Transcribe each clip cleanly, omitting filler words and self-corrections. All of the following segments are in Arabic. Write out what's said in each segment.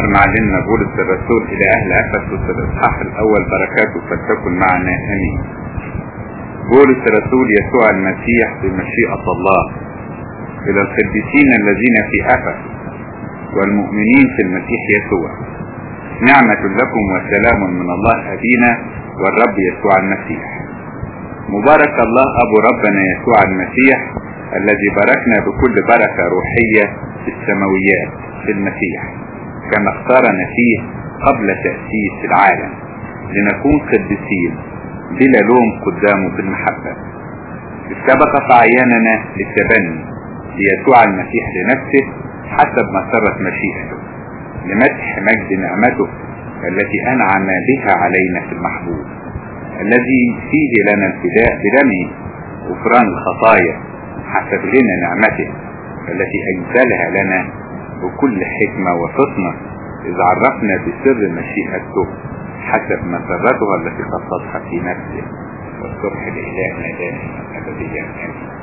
باستمرار معلمنا بولس الرسول إلى أهل أفسس الإصحاح الأول، بركاته فلتكن معنا آمين. بولس الرسول يسوع المسيح بمشيئة الله إلى القديسين الذين في أفسس والمؤمنين في المسيح يسوع، نعمة لكم وسلام من الله أبينا والرب يسوع المسيح. مبارك الله أبو ربنا يسوع المسيح الذي باركنا بكل بركة روحية في السماويات في المسيح، كما اختارنا فيه قبل تأسيس العالم لنكون قديسين بلا لوم قدامه بالمحبة. سبق فعياننا للتبني ليسوع المسيح لنفسه حسب مسرة مشيئته، لمدح مجد نعمته التي أنعم بها علينا في المحبوب، الذي فيه لنا الفداء بدمه غفران الخطايا حسب غنى نعمته التي أنزلها لنا بكل حكمة وفطنة، إذ عرفنا بسر مشيئته حسب مسرتها التي خصصها في نفسه، والصبح لإلهنا دائما أبديا آمين.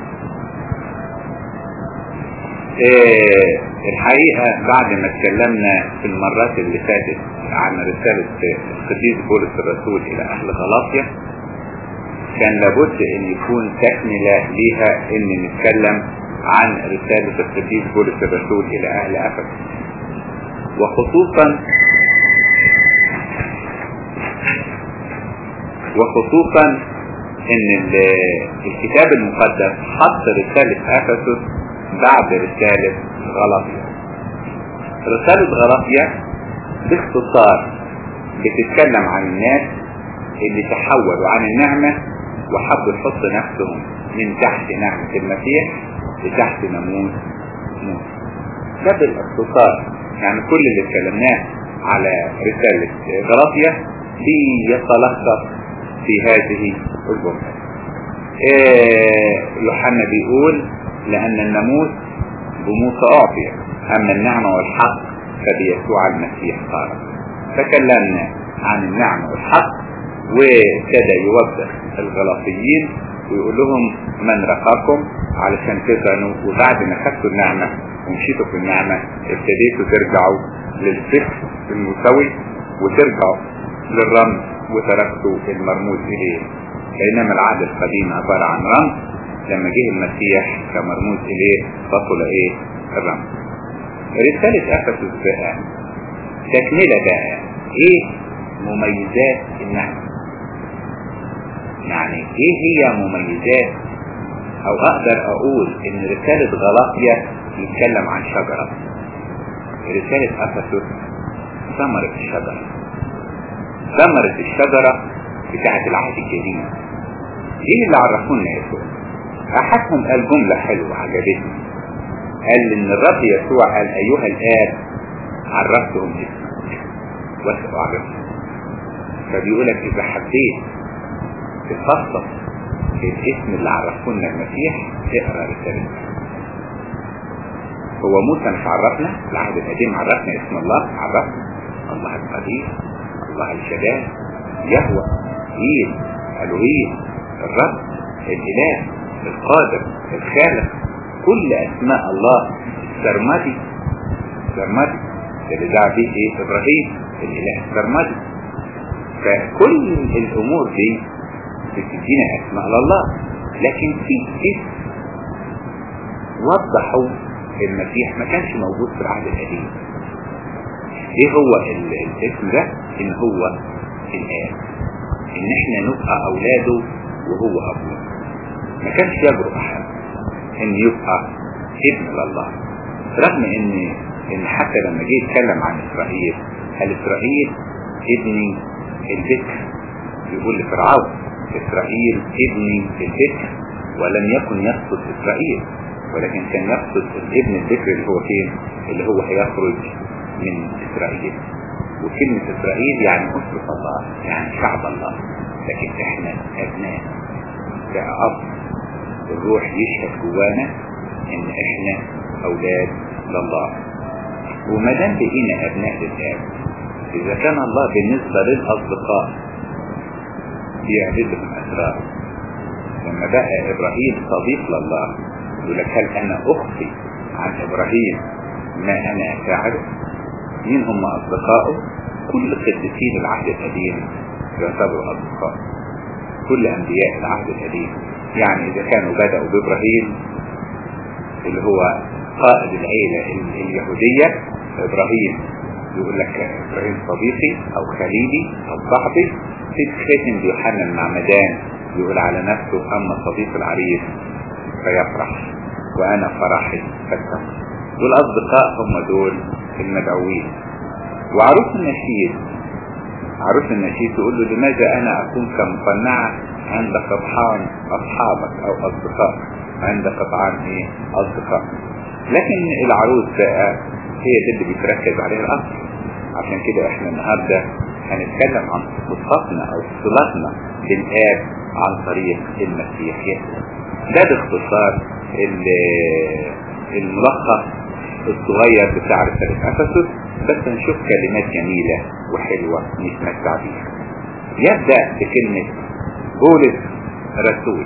الحقيقة بعد ما اتكلمنا في المرات اللي فاتت عن رسالة القديس بولس الرسول إلى أهل غلاطيا، كان لابد أن يكون تكملة ليها أن نتكلم عن رسالة القديس بولس الرسول إلى أهل أفسس، وخصوصا أن الكتاب المقدس حط رسالة أفسس بعد رسالة غلاطيا. رسالة غلاطيا باختصار بتتكلم عن الناس اللي تحولوا عن النعمة وحبوا يحط نفسهم من تحت نعمة المسيح لتحت ناموس موسى. ده بالاختصار، يعني كل اللي اتكلمناه على رسالة غلاطيا بيتلخص في هذه الجملة. يوحنا بيقول لأن الناموس بموسى أعطي، أما النعمة والحق فبيسوع المسيح صار. تكلمنا عن النعمة والحق، وابتدى يوضح الغلاطيين ويقول لهم من رقاكم علشان تزنوا، وبعد ما خدتوا النعمة ومشيتوا في النعمة ابتديتوا ترجعوا للفكر المساوي وترجعوا للرمز وتركتوا المرموز إليه، بينما العهد القديم عبارة عن رمز، لما جه المسيح كمرموز إليه بطل إيه؟ الرمز. رسالة أفسس بقى تكملة بقى إيه مميزات النعمة؟ يعني إيه هي مميزات، أو أقدر أقول إن رسالة غلاطيا يتكلم عن شجرة، رسالة أفسس ثمرة الشجرة، ثمرة الشجرة بتاعة العهد الجديد. إيه اللي عرفونا يسوع؟ أحدهم قال جملة حلوة عجبتني، قال إن الرب يسوع قال أيها الآب عرفتهم اسمك وسأعرفهم. فبيقولك إذا حبيت تخصص الاسم اللي عرفونا المسيح اقرأ رسالة. هو موسى مش عرفنا، العهد القديم عرفنا اسم الله، عرفنا الله القدير، الله الشداد، يهوه، إيل، ألوهيم، الرب، الإله، القادر، الخالق، كل أسماء الله. السرمدي اللي دعا به إيه؟ إبراهيم، الإله السرمدي. فكل الأمور دي بتدينا أسماء الله، لكن في اسم وضحوا المسيح ما كانش موجود في العهد القديم. ايه هو الاسم ده؟ ان هو الآب، ان احنا نبقى اولاده وهو ابوه. ما كانش يجرؤ احد ان يبقى ابن لله، رغم ان حتى لما جه يتكلم عن اسرائيل قال اسرائيل ابني البكر، يقول لفرعون اسرائيل ابني البكر، ولم يكن يقصد اسرائيل، ولكن كان يقصد الابن البكر اللي هو فين؟ اللي هو هيخرج من اسرائيل. وكلمة اسرائيل يعني أسرة الله، يعني شعب الله، لكن احنا ابناء كأب. الروح يشهد جوانا ان احنا اولاد لله، وما دام بقينا ابناء للآب، اذا كان الله بالنسبة للاصدقاء بيعبدهم اسرار، لما بقى ابراهيم صديق لله يقول لك هل انا اخفي عن ابراهيم ما انا افعله؟ مين هم أصدقائه؟ كل قديسين العهد القديم يعتبروا أصدقاء، كل أنبياء العهد القديم. يعني إذا كانوا بدأوا بإبراهيم اللي هو قائد العيلة اليهودية، إبراهيم يقول لك إبراهيم صديقي أو خليلي أو صاحبي. في ختم بيوحنا المعمدان يقول على نفسه أما صديق العريس فيفرح وأنا فرحي فاتهم. والأصدقاء هم دول المدعوين. وعروس النشيد، عروس النشيد تقول له لماذا أنا أكون كمقنعة عند قطعان أصحابك أو أصدقائك، عند قطعان إيه؟ أصدقاء. لكن العروس بقى هي دي اللي بيتركز عليها الأصل. عشان كده احنا النهاردة هنتكلم عن صفاتنا أو صلاتنا بالآب عن طريق المسيح يسوع. ده باختصار الملخص الصغير بتاع رسالة أفسس، بس نشوف كلمات جميلة وحلوة نتمتع بيها. يبدأ بكلمة بولس رسول.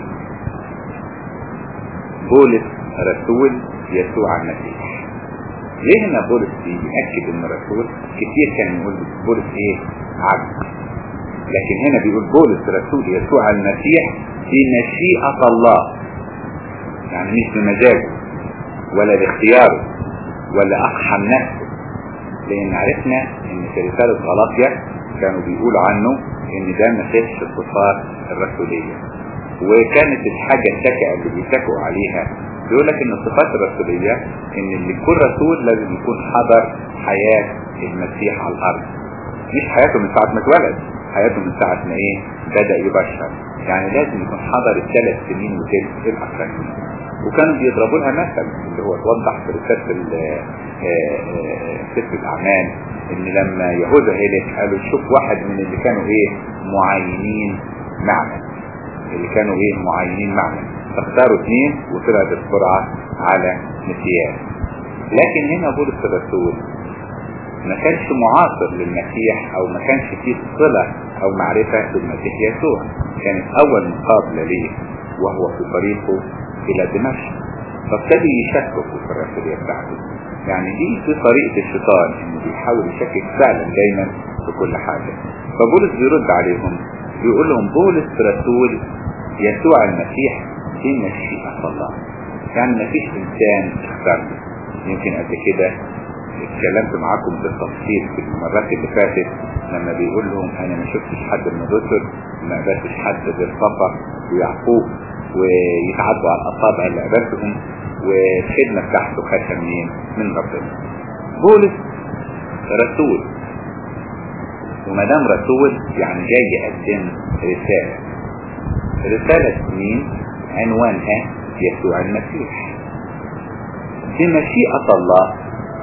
بولس رسول يسوع المسيح. ليه هنا بولس بيأكد ان رسول؟ كتير كان يقول بولس ايه؟ عبد. لكن هنا بيقول بولس رسول يسوع المسيح بمشيئة الله، يعني مش بمزاجه ولا باختياره ولا اقحم نفسه. لان عرفنا ان في رسالة غلاطيا كانوا بيقولوا عنه ان ده ما فيش الصفات الرسولية، وكانت الحاجة الشكة اللي بيتكوا عليها بيقول لك ان الصفات الرسولية ان اللي يكون رسول لازم يكون حضر حياة المسيح على الارض، مش حياته من ساعة ما اتولد، حياته من ساعة ما ايه بدأ يبشر. يعني لازم يكون حضر ال3 سنين وثلث الاخرين. وكانوا بيضربوا لها مثل اللي هو توضح في رسالة سفر الاعمال ان لما يهوذا هلك قالوا شوف واحد من اللي كانوا ايه معينين معنا، اللي كانوا ايه معينين معنا، فاختاروا 2 وطلعت السرعة على مكياج. لكن هنا بولس الرسول ما كانش معاصر للمسيح او ما كانش فيه صلة او معرفة بالمسيح يسوع، كانت اول مقابلة ليه وهو في طريقه الى دمشق، فابتدي يشكك في الرسولية بتاعته. يعني دي في طريقة الشيطان انه بيحاول يشكك فعلا دايما في كل حاجة. فبولس بيرد عليهم بيقول لهم بولس رسول يسوع المسيح في مشيئة الله. يعني ما فيش انسان اختارني. يمكن قبل كده اتكلمت معاكم بالتفصيل في المرات اللي فاتت لما بيقول لهم انا ما شفتش حد من الرسل، ما قابلتش حد غير صفا ويعقوب، ويتعدوا على الاصابع اللي قابلتهم، والخدمة بتاعته خدها منين؟ من ربنا. بولس رسول، وما دام رسول يعني جاي يقدم رسالة. رسالة مين؟ عنوانها يسوع المسيح. بمشيئة الله،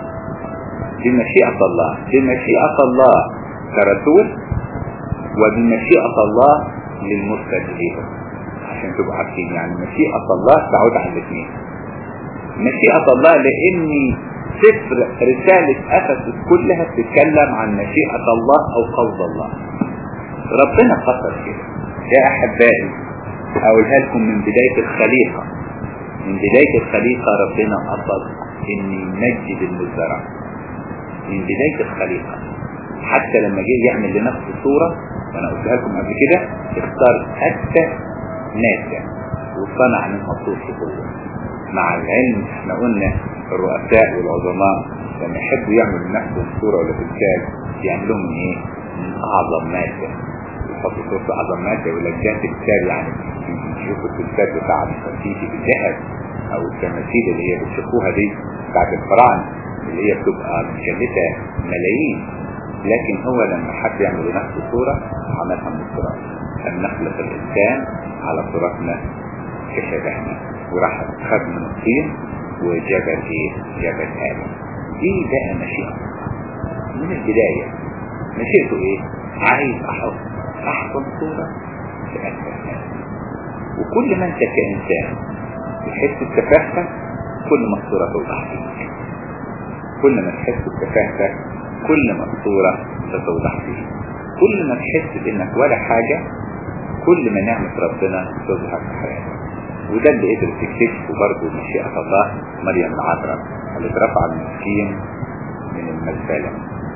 بمشيئة الله، بمشيئة الله كرسول، وبمشيئة الله للمرسل إليهم. عشان تبقوا عارفين يعني مشيئة الله تعود على الاثنين. مشيئة الله لأن سفر رسالة أفسس كلها بتتكلم عن مشيئة الله أو قصد الله. ربنا قصد كده. يا أحبائي أقولها لكم من بداية الخليقة، من بداية الخليقة ربنا قصد إن يمجد المزرع من بداية الخليقة. حتى لما جه يعمل لنفسه صورة، وأنا قلتها لكم قبل كده، اختار حتى ناسا وصنع منها صورته هو. مع العلم احنا قلنا الرؤساء والعظماء لما يحبوا يعملوا لنفسهم صورة ولا تمثال يعملوه من ايه؟ من أعظم مادة. يحطوا صورة أعظم مادة ولا جهة تمثال، يعني يشوفوا التمثال بتاع الفرسيتي بالذهب أو التماثيل اللي هي بتشوفوها دي بتاعت الفراعنة اللي هي بتبقى مكلفة ملايين. لكن هو لما حب يعمل لنفسه صورة عملها من الصورة، أن نخلق الإنسان على صورتنا كشبهنا، وراح خد من الطين وجبل ايه؟ جبل آدم. دي بقى مشيئة من البداية. مشيئته ايه؟ عايز احسن صورة لأكبر ناس. وكل ما انت كإنسان تحس بتفاهتك كل ما الصورة توضح فيك. كل ما تحس بتفاهتك كل ما الصورة تتوضح فيك. كل ما تحس بانك ولا حاجة كل ما نعمة ربنا تظهر في حياتك. وده اللي قدر تكتشفه برضه مشيئة الله مريم العذراء اللي اترفع المسكين من المزبلة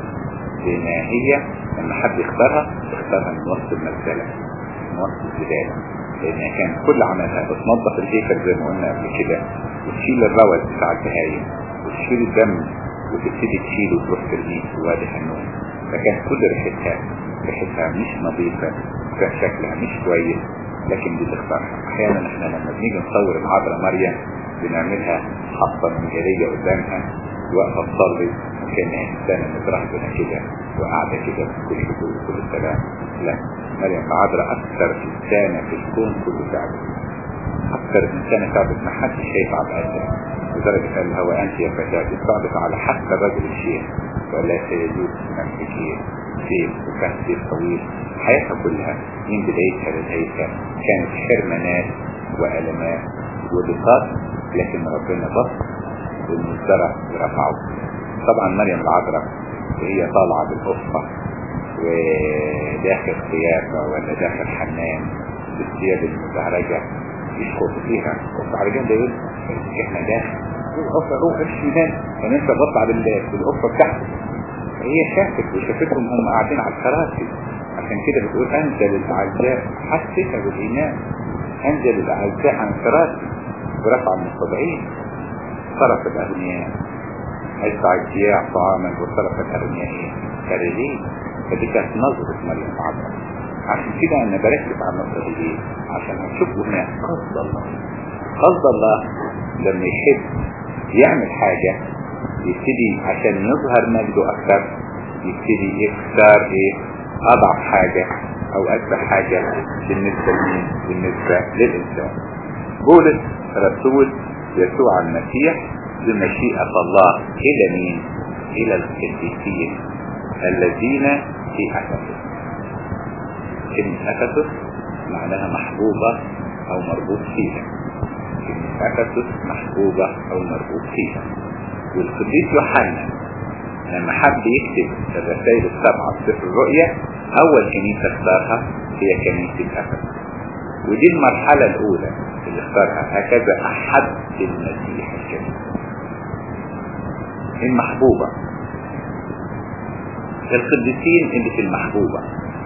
لان هي لما حد يختارها من وسط المزبلة، من وسط الزبالة، لان كان كل عملها بتنظف الهيكل زي ما قلنا قبل كده، وتشيل الروث بتاع البهايم وتشيل الدم وتبتدي تشيله وتروح ترميه في وادي حنون. فكان كل ريحتها مش نظيفة وكان شكلها مش كويس، لكن دي تختارها. احيانا احنا لما بنيجي نصور العذراء مريم بنعملها حاطه منجليه قدامها واقفه تصلي وكانها انسانه مترهبنه كده وقاعده كده بكل هدوء وكل سلام. لا، مريم العذراء اكثر انسانه في الكون كله تعبت، اكثر انسانه تعبت، ما حدش هيتعب قدها، لدرجه قال لها وانت يا فتاه تعبت على حتى رجل الشيخ، وقال لها سيدوك نفسك سيف، وكان سيف طويل. حياتها كلها من بدايتها لنهايتها كانت حرمانات وألمات وضيقات، لكن ربنا بص والمزدرع رفعه. طبعا مريم العذراء وهي طالعة بالقصة وداخل خيافة ولا داخل حمام بالثياب المزعرجة يشخص فيها قصة على جنب يقول احنا داخل القصة روح الشمال فننسى بطلع بالقصة بتاعته. هي شافت وشافتهم هم قاعدين على الكراسي، عشان كده بتقول انزل الاعزاء حسيتها بالايمان، انزل الاعزاء عن الكراسي ورفع المستضعين، صرف الاغنياء ادفع الجياع طعاما وصرف الاغنياء كارهين. فدي كانت نظرة مريم العذراء. عشان كده انا بركز على النظرة دي عشان هتشوفوا هنا قصد الله لما يحب يعمل حاجة يبتدي عشان يظهر مجده اكثر يبتدي يختار اضعف حاجة او اكبر حاجة بالنسبة للانسان. بولس رسول يسوع المسيح بمشيئة الله الى مين؟ الى القديسين الذين في افسس. كلمة افسس معناها محبوبة او مربوط فيها، كلمة افسس محبوبة او مربوط فيها. والقديس يوحنا لما حب يكتب الرسائل السبعة في سفر الرؤيا اول كنيسة اختارها هي كنيسة افسس، ودي المرحلة الاولى اللي اختارها. هكذا احب المسيح الكنيسة المحبوبة، القديسين اللي في المحبوبة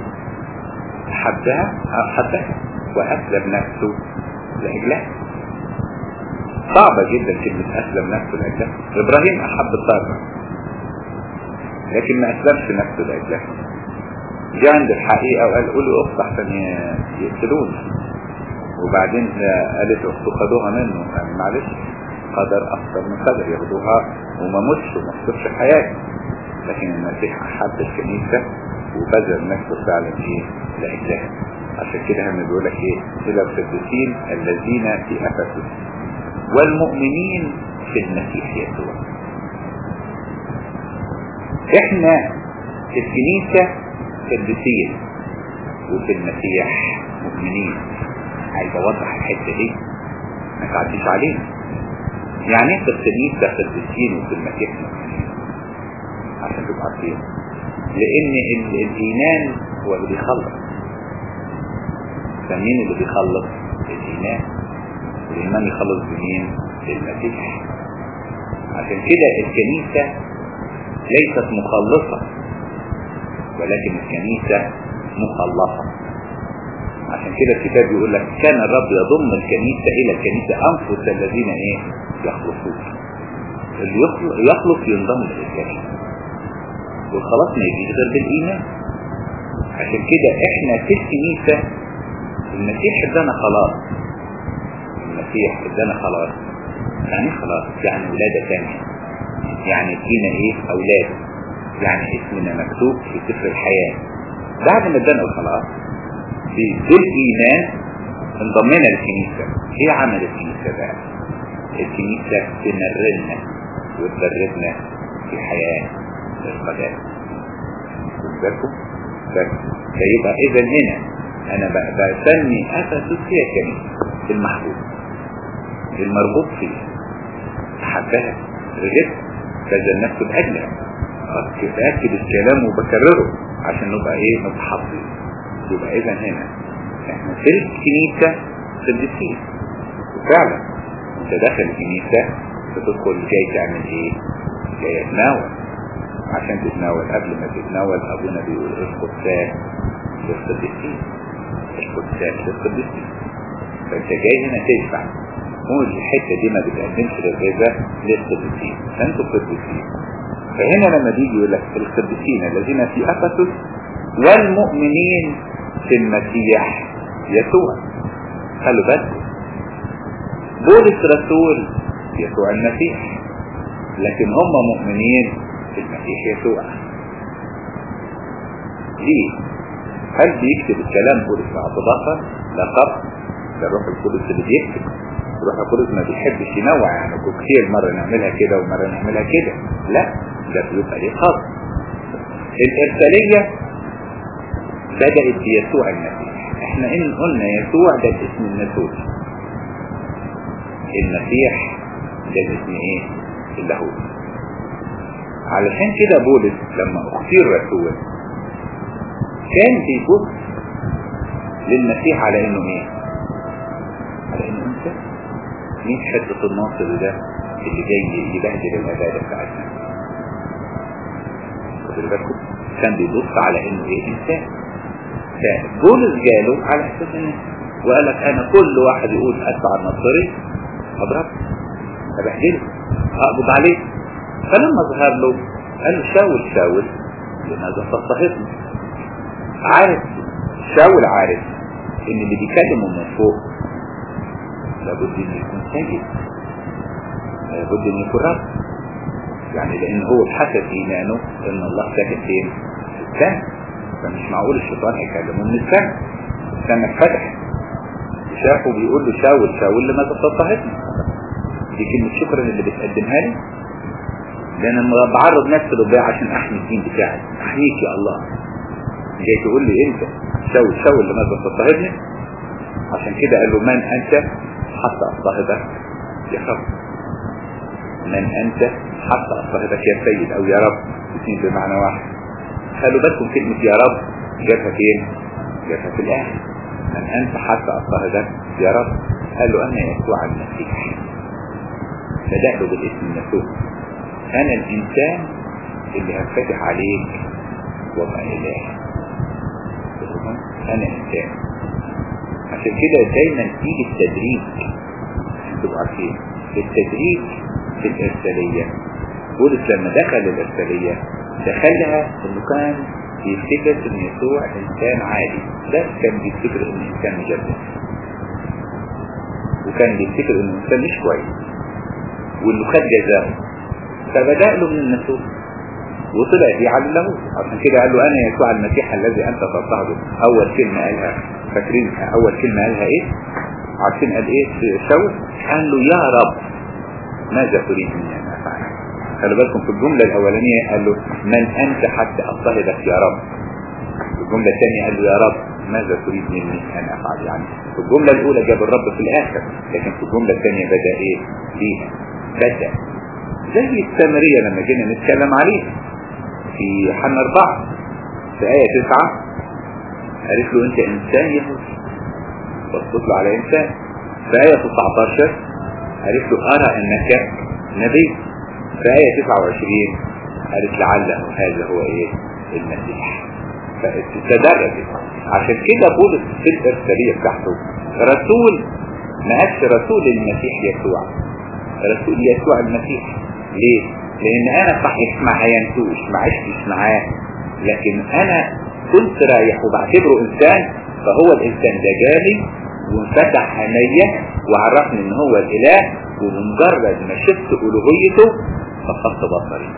حبها واسلم نفسه لاجلها. صعبة جدا كلمة اسلم نفسه لاجلها. ابراهيم احب الضرة لكن ما اسلمش نفسه لاجلها، جاء عند الحقيقة وقال قولوا اخت احسن يقتلوني، وبعدين قالت اخته خدوها منه، يعني معلش قدر اكثر من قدر ياخدوها وما متش وما خسرش حياته. لكن المسيح احب الكنيسة وبذل نفسه فعلا لاجلها. عشان كده هم بيقول لك الى القديسين الذين في افسس والمؤمنين في المسيح يسوع. احنا في الكنيسة قديسين وفي المسيح مؤمنين. عايز اوضح الحتة دي ما تعديش علينا. يعني انت الكنيسة قديسين وفي المسيح مؤمنين عشان تبقى عارفين، لان الايمان هو اللي بيخلص. فمين اللي بيخلص؟ الايمان. الايمان يخلص بمين؟ بالمسيح. عشان كده الكنيسة ليست مخلصة ولكن الكنيسة مخلصة. عشان كده الكتاب يقول لك كان الرب يضم الكنيسة الى الكنيسة انفس الذين يخلصون. اللي يخلص ينضم للكنيسة، والخلاص ما يجيش غير بالايمان. عشان كده احنا في الكنيسة المسيح ادانا خلاص. المسيح ادانا خلاص. يعني خلاص يعني ولادة ثانية، يعني فينا اولاد، يعني اسمنا مكتوب في سفر الحياة. بعد ما ادانا الخلاص بالايمان انضمينا للكنيسة. ايه عمل الكنيسة بقى؟ الكنيسة تمرنا وتدربنا في حياة القداسة. بالكم فيبقى اذا هنا انا بسمي افسس هي الكنيسة المحبوب المربوط فيه، حبها رجلت بذل نفسه باجلها. بأكد الكلام وبكرره عشان نبقى متحفظين. يبقى اذا هنا احنا في الكنيسة قديسين، وفعلا انت داخل الكنيسة بتدخل جاي تعمل جاي تناول، عشان تتناول. قبل ما تتناول ابونا بيقول اسقط ساك للقديسين، اسقط ساك للقديسين. فانت جاي هنا تدفع، مو الحته دي ما بتقدمش للغذاء للقديسين، فانتوا قديسين. فهنا لما بيجي يقول لك القديسين الذين في افسس والمؤمنين في المسيح يسوع. خلوا بالكم بولس رسول يسوع المسيح، لكن هم مؤمنين في المسيح يسوع. ليه؟ هل بيكتب الكلام بولس اعتباطا؟ لا طبعا، ده الروح القدس اللي بيكتب. الروح القدس ما بيحبش ينوع، يعني كتير مرة نعملها كده ومرة نعملها كده، لا، ده بيبقى ليه خاص. الإرسالية بدأت بيسوع المسيح. احنا ان قلنا يسوع ده الاسم الناسوت، المسيح ده الاسم ايه؟ اللاهوت. علشان كده بولس لما اختير رسول كان بيبص للمسيح على انه ايه؟ على انه انت مين حتة الناصر ده اللي جاي يبهدل العبادة بتاعتنا. خدوا بالكم كان بيبص على انه ايه؟ انسان. فبولس جاله على اساس انه وقال لك انا كل واحد يقول اتبع النصري اضربه ابهدله اقبض عليه. فلما ظهر له قال له شاول شاول لماذا تضطهدني؟ عارف شاول عارف ان اللي بيكلمه من فوق لابد ان يكون ساجد، لابد ان يكون رب، يعني لان هو بحسب ايمانه ان الله ساكن فين؟ في السماء. فمش معقول الشيطان هيكلمه من السماء. السماء اتفتح شافه بيقول له شاول شاول لماذا تضطهدني؟ دي كلمة شكرا اللي بتقدمها لي، لان انا بعرض نفسي للضياع عشان احمي الدين بتاعي. احميك يا الله، جاي تقول لي انت شاول شاول لماذا تضطهدني؟ عشان كده قال له من انت حتى اضطهدك يا رب، من انت حتى اضطهدك يا سيد او يا رب، الاثنين بمعنى واحد. خلوا بالكم كلمة يا رب جابها فين؟ جابها في الاخر. من انت حتى اضطهدك يا رب، قال له انا يسوع المسيح. بدأ له بالاسم الناسوت، انا الانسان اللي هفتح عليك وابقى اله. انا انسان. عشان كده دايما تيجي التدريج، تبقى عارفين التدريج في الارسالية. بولس لما دخل الارسالية دخلها انه كان بيفتكر ان يسوع انسان عادي، ده كان بيفتكر انه انسان مجدد، وكان بيفتكر انه انسان مش كويس وانه خد جزاءه. فبدأ له من الناسوت وطلع دي على اللاهوت. عشان كده قال له انا يسوع المسيح الذي انت تضطهده. اول كلمة قالها فاكرين اول كلمة قالها ايه؟ عارفين قال ايه شاول؟ قال له يا رب ماذا تريد مني ان افعل؟ خلوا بالكم في الجملة الاولانية قال له من انت حتى اضطهدك يا رب. في الجملة الثانية قال له يا رب ماذا تريد مني ان افعل؟ يعني في الجملة الاولى جاب الرب في الاخر، لكن في الجملة الثانية بدأ ايه فيها؟ بدأ زي السامرية لما جينا نتكلم عليه في يوحنا 4 في آية 9 قالت له انت انسان يهودي، بصت له على انسان. في آية 19 قالت له ارى انك نبي. في آية 29 قالت لعله هذا هو ايه؟ المسيح. فتدرجت. عشان كده بولس في الارسالية بتاعته رسول، ما قالش رسول المسيح يسوع، رسول يسوع المسيح. ليه؟ لان انا صحيح ما عينتوش ما عشتش معاه، لكن انا كنت رايح وبعتبره انسان، فهو الانسان ده جالي وانفتح عينيا وعرفني ان هو الاله، وبمجرد ما شفت الوهيته فقدت بصري.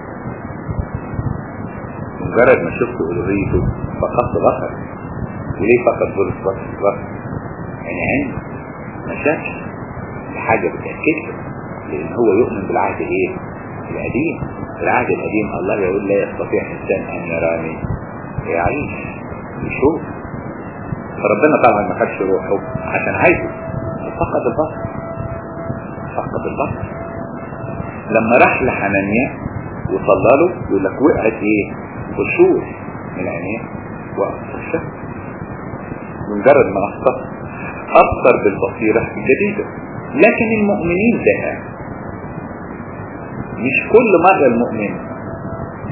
مجرد ما شفت الوهيته فقدت بصري. وليه فقد بصر؟ يعني عيني ما شافش الحاجه بتاكد له، لان هو يؤمن بالعهد ايه؟ القديم. العهد القديم الله يقول لا يستطيع انسان ان يراني يعيش يشوف. فربنا طبعا ما خدش روحه عشان عايزه، فقد البصر. فقد البصر لما راح لحنانيا وصلى له يقول لك وقعت ايه؟ قشور من عينيه وقف الشمس. بمجرد ما أبصر بالبصيرة الجديدة. لكن المؤمنين ده مش كل مرة المؤمن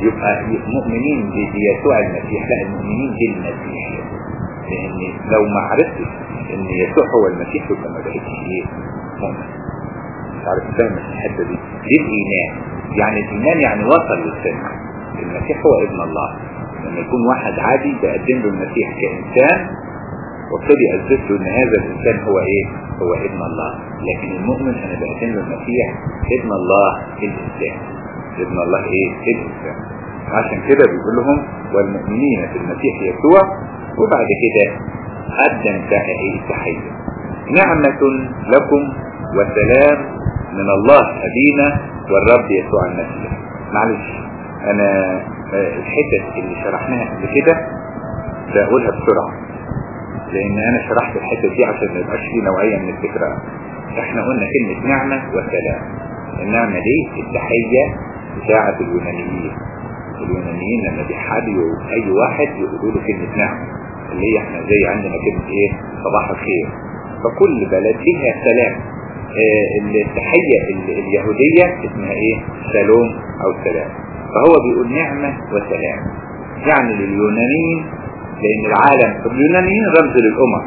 يبقى مؤمنين بيسوع المسيح، لا المؤمنين بالمسيح. لان لو ما عرفتش ان يسوع هو المسيح يبقى ما بقتش ايه مؤمن. مش عارف فاهم الحته دي. دي الايمان، يعني الايمان يعني وصل للسمع المسيح هو ابن الله. لما يكون واحد عادي بقدم له المسيح كإنسان وابتدي أثبت له ان هذا الإنسان هو ايه؟ هو ابن الله. لكن المؤمن انا بقدم له المسيح ابن الله الإنسان. ابن الله ايه؟ الإنسان. عشان كده بيقول لهم والمؤمنين في المسيح يسوع، وبعد كده قدم بقى ايه؟ تحية نعمة لكم وسلام من الله أبينا والرب يسوع المسيح. معلش انا الحتة اللي شرحناها قبل كده بقولها بسرعة، لان انا شرحت الحتة دي عشان ما يبقاش فيه نوعية من التكرار. احنا قلنا كلمة نعمة وسلام. النعمة دي التحية بتاعة اليونانيين. اليونانيين لما بيحابوا اي واحد يقولوا له كلمة نعمة، اللي هي احنا زي عندنا كلمة ايه؟ صباح الخير. فكل بلد ليها سلام. التحية اليهودية اسمها ايه؟ شالوم او سلام. فهو بيقول نعمة وسلام يعني لليونانيين، لان العالم اليونانيين رمز للامم،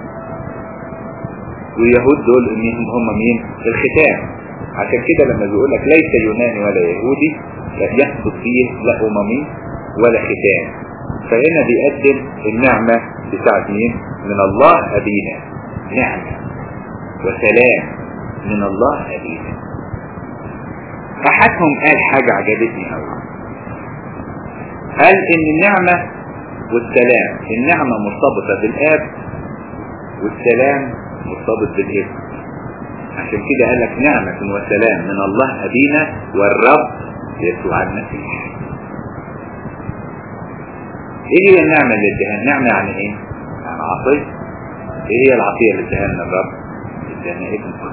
واليهود دول هم مين؟ الختام. عشان كده لما بيقول لك ليس يوناني ولا يهودي يحصل فيه لا اممي ولا ختام. فهنا بيقدم النعمة بتاعت مين؟ من الله أبينا. نعمة وسلام من الله أبينا. أحدهم قال حاجة عجبتني أوي، قال إن النعمة والسلام، النعمة مرتبطة بالآب والسلام مرتبط بالابن. عشان كده قال لك نعمة وسلام من الله أبينا والرب يسوع المسيح. ايه هي النعمة اللي ادهان؟ النعمة يعني ايه؟ يعني عطية. ايه هي العطية اللي ادهان الرب؟ ادهان ابنه.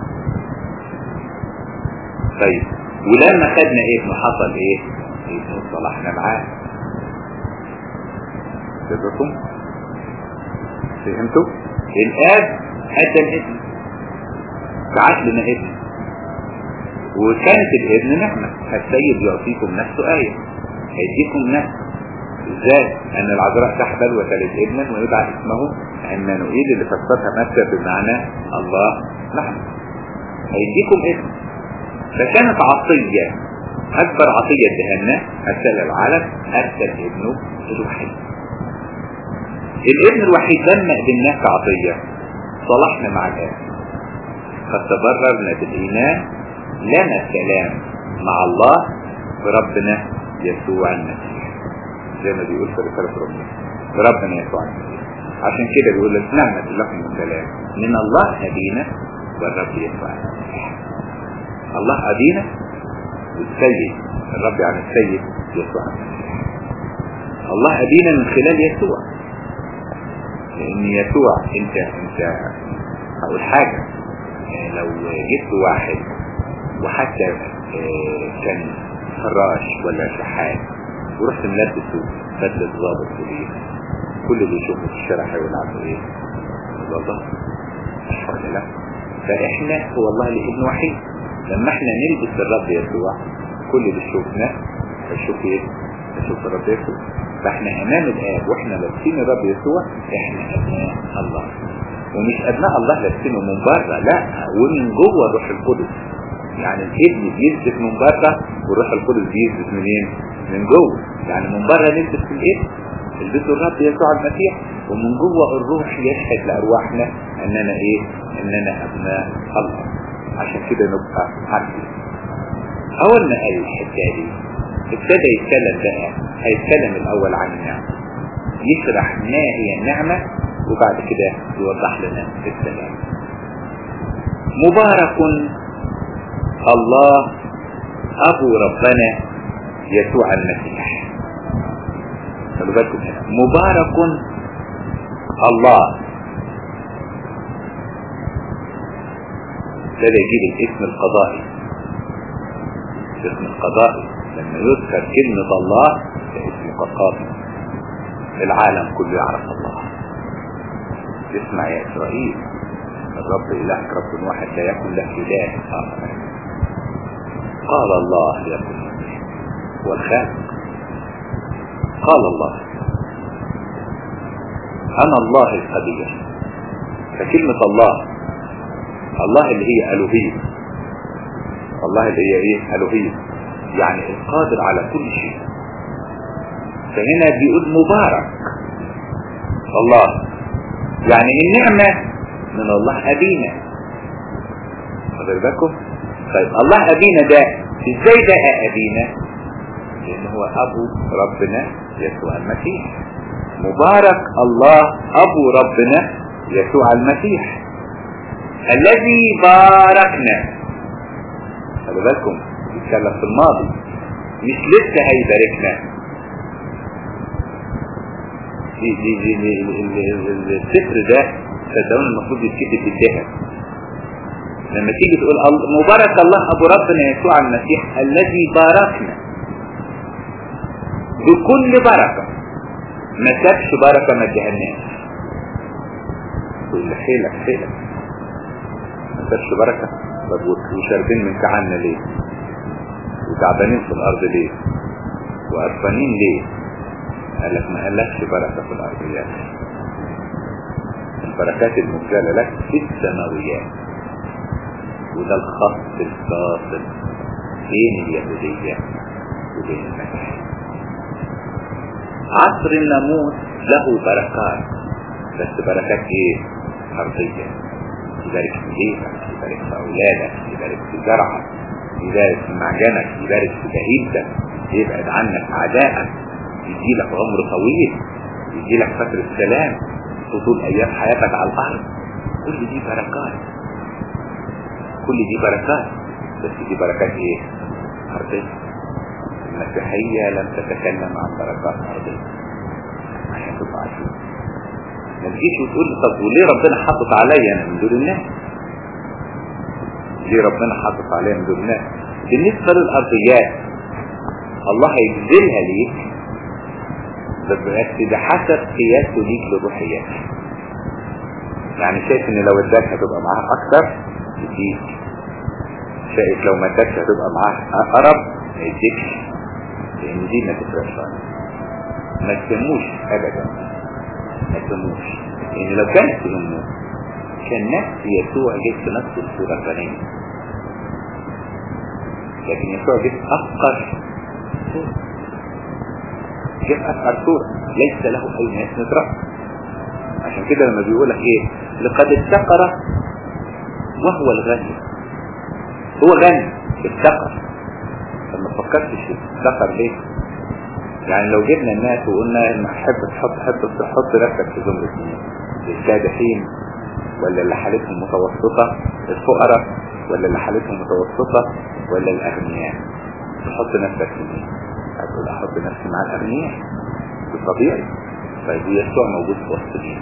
طيب ولما خدنا ابنه حصل ايه؟ ابنه صلحنا معاه. فهمتوا؟ الاب قدم ابنه، بعت لنا ابن، وكانت الابن نعمة. السيد يعطيكم نفسه آية، هيديكم نفسه. ازاي؟ ان العذراء تحبل وتلد ابنا ويدعى اسمه عمانوئيل، اللي فسرها مكة بمعنى الله معنا. هيديكم ابن. فكانت عطية، اكبر عطية دهنا ارسل العالم، ارسل ابنه الوحيد. الابن الوحيد لما قدمناه كعطية صلحنا مع الاب، قد تبررنا بالايمان، لنا السلام مع الله بربنا يسوع المسيح، زي ما بيقول في رسالة ربنا يسوع المسيح. عشان كده بيقول لك نعمة لكم السلام من الله أبينا والرب يسوع المسيح. الله أبينا والسيد، الرب يعني السيد يسوع المسيح. الله أبينا من خلال يسوع، لأن يسوع انت هقول حاجة، لو جبت واحد وحتى كان فراش ولا شحات ورحت ملبسه بدلة ضابط بوليس، كل اللي يشوفه في الشارع هيقول عنه ايه؟ الله مش ولا لا؟ فاحنا هو الله لابن وحيد. لما احنا نلبس الرب يسوع كل اللي شوفنا هيشوف ايه؟ هيشوف الرب يسوع. فاحنا امام الاب واحنا لابسين الرب يسوع، احنا ابناء الله. ومش ابناء الله لابسينه من بره، لا، ومن جوه الروح القدس. يعني الابن بيلبس من بره والروح القدس بيلبس منين؟ من جوه. يعني من بره نلبس في الابن، البسوا الرب يسوع المسيح، ومن جوه الروح يشهد لارواحنا اننا ايه؟ اننا ابناء الله. عشان كده نبقى عارفين. اول ما قال الحته دي ابتدى يتكلم بقى، هيتكلم الاول عن النعمه، يشرح ما هي النعمه، وبعد كده يوضح لنا السلام. مبارك الله ابو ربنا يسوع المسيح. خلوا بالكم هنا، مبارك الله. ابتدى يجيب الاسم القضائي. الاسم القضائي لما يذكر كلمة الله اسم قضائي، العالم كله يعرف الله. اسمع يا إسرائيل، الرب إلهك رب واحد لا يكن له إله آخر. قال الله يكن، هو الخالق قال الله أنا الله القدير. فكلمة الله اللي هي ألوهية، الله اللي هي ايه؟ ألوهية، يعني القادر على كل شيء. فهنا بيقول مبارك الله، يعني النعمة من الله أبينا. خذوا بالكم؟ طيب الله أبينا ده ازاي بقى أبينا؟ لأن هو أبو ربنا يسوع المسيح. مبارك الله أبو ربنا يسوع المسيح الذي باركنا. خذوا بالكم بيتكلم في الماضي، مش لسه هيباركنا. السفر ده صدقوني المفروض يتكتب بالذهب. لما تيجي تقول مبارك الله ابو ربنا يسوع المسيح الذي باركنا بكل بركه، ما سابش بركه ما ادهناش. كل حيلك ما سابش بركه. طب وشاربين من كعنا ليه؟ وتعبانين في الارض ليه؟ وقرفانين ليه؟ قال لك ما قالكش بركه في الارضيات، البركات المبذله لك في السماويات. وده الخط الفاصل بين اليهوديه وبين المسيح. عصر الناموس له بركات، بس بركات ايه؟ ارضيه. يبارك في بيتك، يبارك في اولادك، يبارك في زرعك، يبارك في معجنك، يبارك في بهيمتك، يبعد عنك اعدائك، يديلك عمر طويل، يديلك فترة سلام طول ايام حياتك على الارض. كل دي بركات، كل دي بركات، بس دي بركات ايه؟ ارضية. المسيحية لم تتكلم عن بركات ارضية عشان تبقى عشان ما تجيش وتقول طب وليه ربنا حطت عليا انا من دول الناس؟ ليه ربنا حطت عليا من دول الناس؟ بالنسبة للارضيات الله هيبذلها ليك، بس ده حسب قياسه ليك للروحيات. يعني شايف ان لو اداك هتبقى معاه اكتر يديك، شايف لو ما اداكش هتبقى معاه اقرب ما يديكش، لان دي ما تفرقش عنه. ما تسموش ابدا، ما تسموش، لان لو كانت تهمه كان نفس يسوع جه في نفس الصورة الثانية، لكن يسوع جه افقر صورة، جه افقر صورة ليس له اي ناس نترك. عشان كده لما بيقولك ايه؟ لقد افتقر وهو الغني. هو غني افتقر، فما فكرتش افتقر ليه؟ يعني لو جبنا الناس وقلنا ان تحط نفسك في زمرة مين؟ الكادحين، ولا اللي حالتهم متوسطة، الفقراء، ولا اللي حالتهم متوسطة، ولا الاغنياء؟ تحط نفسك في مين؟ هتقول احط نفسي مع الاغنياء، بالطبيعي. طيب يسوع موجود في وسط مين؟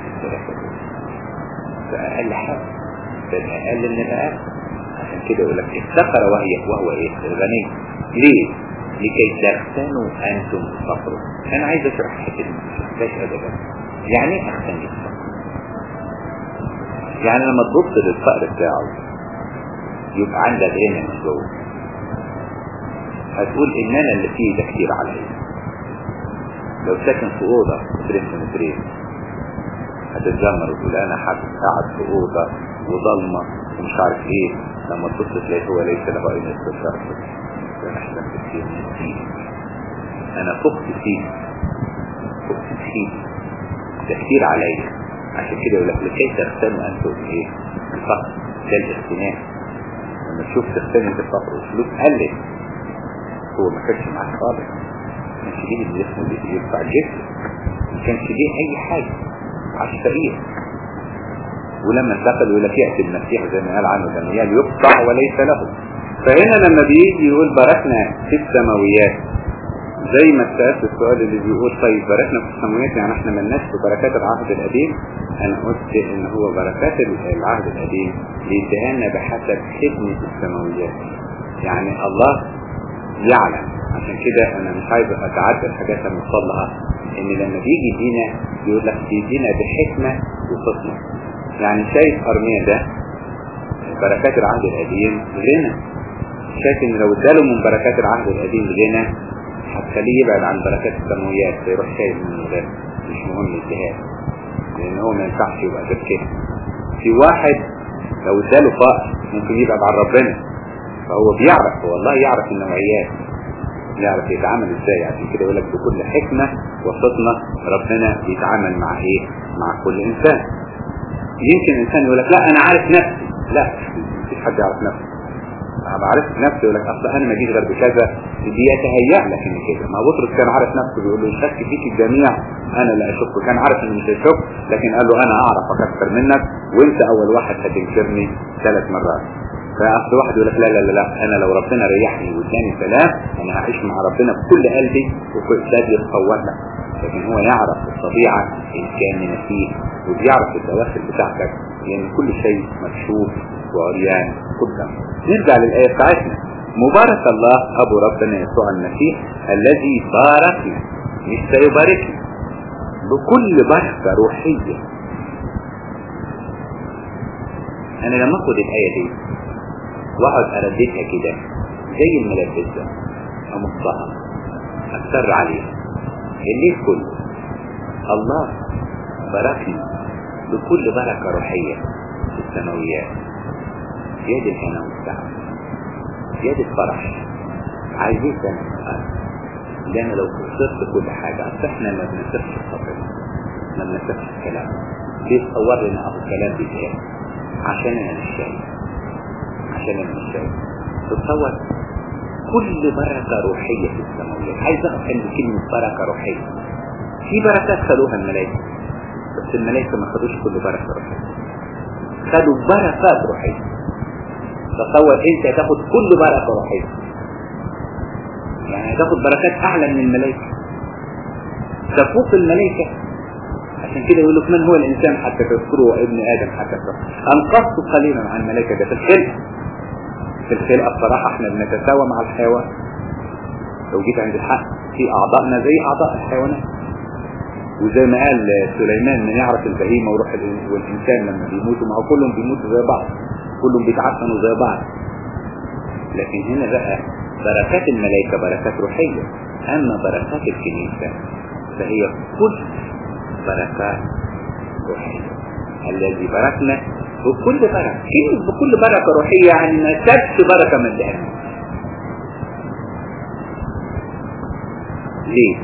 فاقل حاجة، فاقل من الاقل. عشان كده يقول لك افتقر وهو ايه؟ الغني. ليه؟ لكي تغتنوا انتم الفقر. انا عايز اشرح الحته دي مش ابدا. يعني ايه اغتني الفقر؟ يعني لما تبص للفقر بتاعه يبقى عندك غنى من جوه، هتقول ان انا اللي فيه ده كتير عليا. لو ساكن في اوضه مترين هتتذمر وتقول انا قاعد في اوضه وضلمه ومش عارف ايه. لما تبص تلاقي هو ليس له اي استشاره، انا احسن كتير من فيه، انا فقت فيه ده كتير عليا. عشان كده يقول لك لكي تغتنوا انتم ايه؟ الفقر. ده الاغتنام. لما تشوف تغتني الفقر والفلوس قلت، هو ما كانش معاك خالص، ما كانش ليه اللي اسمه اللي يدفع الجسم، ما كانش ليه اي حاجه، عاش فقير. ولما انتقل يقول لك يأتي المسيح زي ما قال عنه دانيال يقطع وليس له. فهنا لما بيجي يقول باركنا في السماويات، زي ما اتسألت السؤال اللي بيقول طيب باركنا في السماويات يعني احنا ملناش في بركات العهد القديم. انا قلت ان هو بركات العهد القديم بيدهنا بحسب خدمة السماويات. يعني الله يعلم. عشان كده انا مش عايز اتعدى الحاجات اللي نوصل لها، ان لما بيجي يدينا يقول لك بيدينا بحكمة وفطنة. يعني شايف ارميا ده بركات العهد القديم غنى، شايف ان لو اداله من بركات العهد القديم غنى خليه يبعد عن بركات السماويات فيروح شايف من الغير مش مهم الجهاد، لان هو ما ينفعش يبقى غير كده. في واحد لو اداله فقر ممكن يبعد عن ربنا، فهو بيعرف، والله يعرف النوعيات، يعرف يتعامل ازاي. عشان كده يقول لك بكل حكمة وسطنا ربنا بيتعامل مع ايه؟ مع كل انسان. يمكن انسان يقول لك لا انا عارف نفسي، لا مفيش حد يعرف نفسه. انا عارف نفسي يقول لك اصلا انا ما جيت غير بكذا، بيتهيأ لك ان كده. ما بطرس كان عارف نفسه، بيقول له يشك فيك الجميع انا لا اشك، كان عارف انه مش هيشك، لكن قال له انا اعرف اكثر منك وانت اول واحد هتنكرني 3 مرات. فاصل واحد يقول لك لا لا لا انا لو ربنا ريحني واداني سلام انا هعيش مع ربنا بكل قلبي وكل ده يتصور لك. لكن هو يعرف الطبيعة الكامنة فيه وبيعرف الدواخل بتاعتك، لان كل شيء مكشوف وعريان قدام. نرجع للآية بتاعتنا: مبارك الله ابو ربنا يسوع المسيح الذي باركنا، مش سيباركنا، بكل بركة روحية. انا لما اخد الآية دي واقعد ارددها كده زي الملبسة امصها اكتر عليها الليل كله: الله باركنا بكل بركة روحية في السماويات. يد الهنا والسعادة، يد الفرح. عايزين سنة الأرض، لأن لو خسرت كل حاجة احنا ما بنسفش خطرنا، ما بنسفش الكلام. بيتصور لنا أهو كلام بيتقال عشان أنا مش شايف، عشان أنا مش شايف. تتصور كل بركة روحية في السماويات. عايز أقف عند كلمة بركة روحية. في بركات خدوها الملائكة، بس الملائكة ما خدوش كل بركة روحية، خدوا بركات روحية. تصور انت هتاخد كل بركة روحية، يعني هتاخد بركات اعلى من الملائكة، تفوق الملائكة. عشان كده يقول لك: من هو الانسان حتى تذكره ابن ادم حتى تذكره. انقصت قليلا عن الملائكة. ده في الخلقة بصراحة احنا بنتساوى مع الحيوان. لو جيت عند الحق في اعضائنا زي اعضاء الحيوانات، وزي ما قال سليمان من يعرف البهيمة وروح والانسان لما بيموتوا، ما هو كلهم بيموتوا زي بعض، كلهم بيتعفنوا زي بعض. لكن هنا بقى بركات الملائكة بركات روحية، اما بركات الكنيسة فهي كل بركات روحية. الذي باركنا بكل بركة. كلمة بكل بركة روحية يعني ما سبت بركة من الآن. ليه؟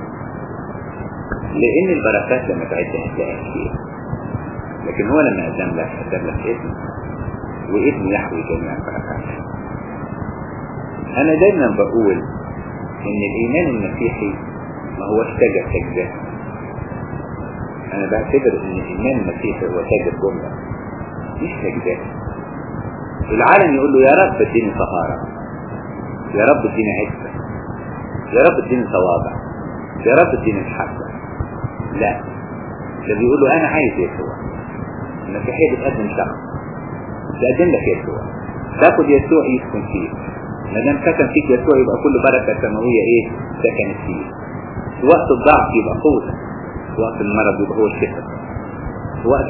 لأن البركات لما تعدها هتلاقيها كتير، لكن هو لما قدم لك اسم، واسم يحوي جميع البركات. أنا دايما بقول إن الإيمان المسيحي ما هو تاجر تجزاء. أنا بعتبر إن الإيمان المسيحي هو تاجر جملة مش تجزاء. العالم يقول له: يا رب اديني طهارة، يا رب اديني عفة، يا رب اديني تواضع، يا رب اديني الحبة. لا، ده بيقول له: أنا عايز يسوع. المسيحية بتقدم شخص، بتقدم لك يسوع، تاخد يسوع يسكن فيك. ما دام سكن فيك يسوع يبقى كل بركة سماوية ايه؟ سكنت فيك. في وقت الضعف يبقى قوة، في وقت المرض يبقى هو الشفاء، في وقت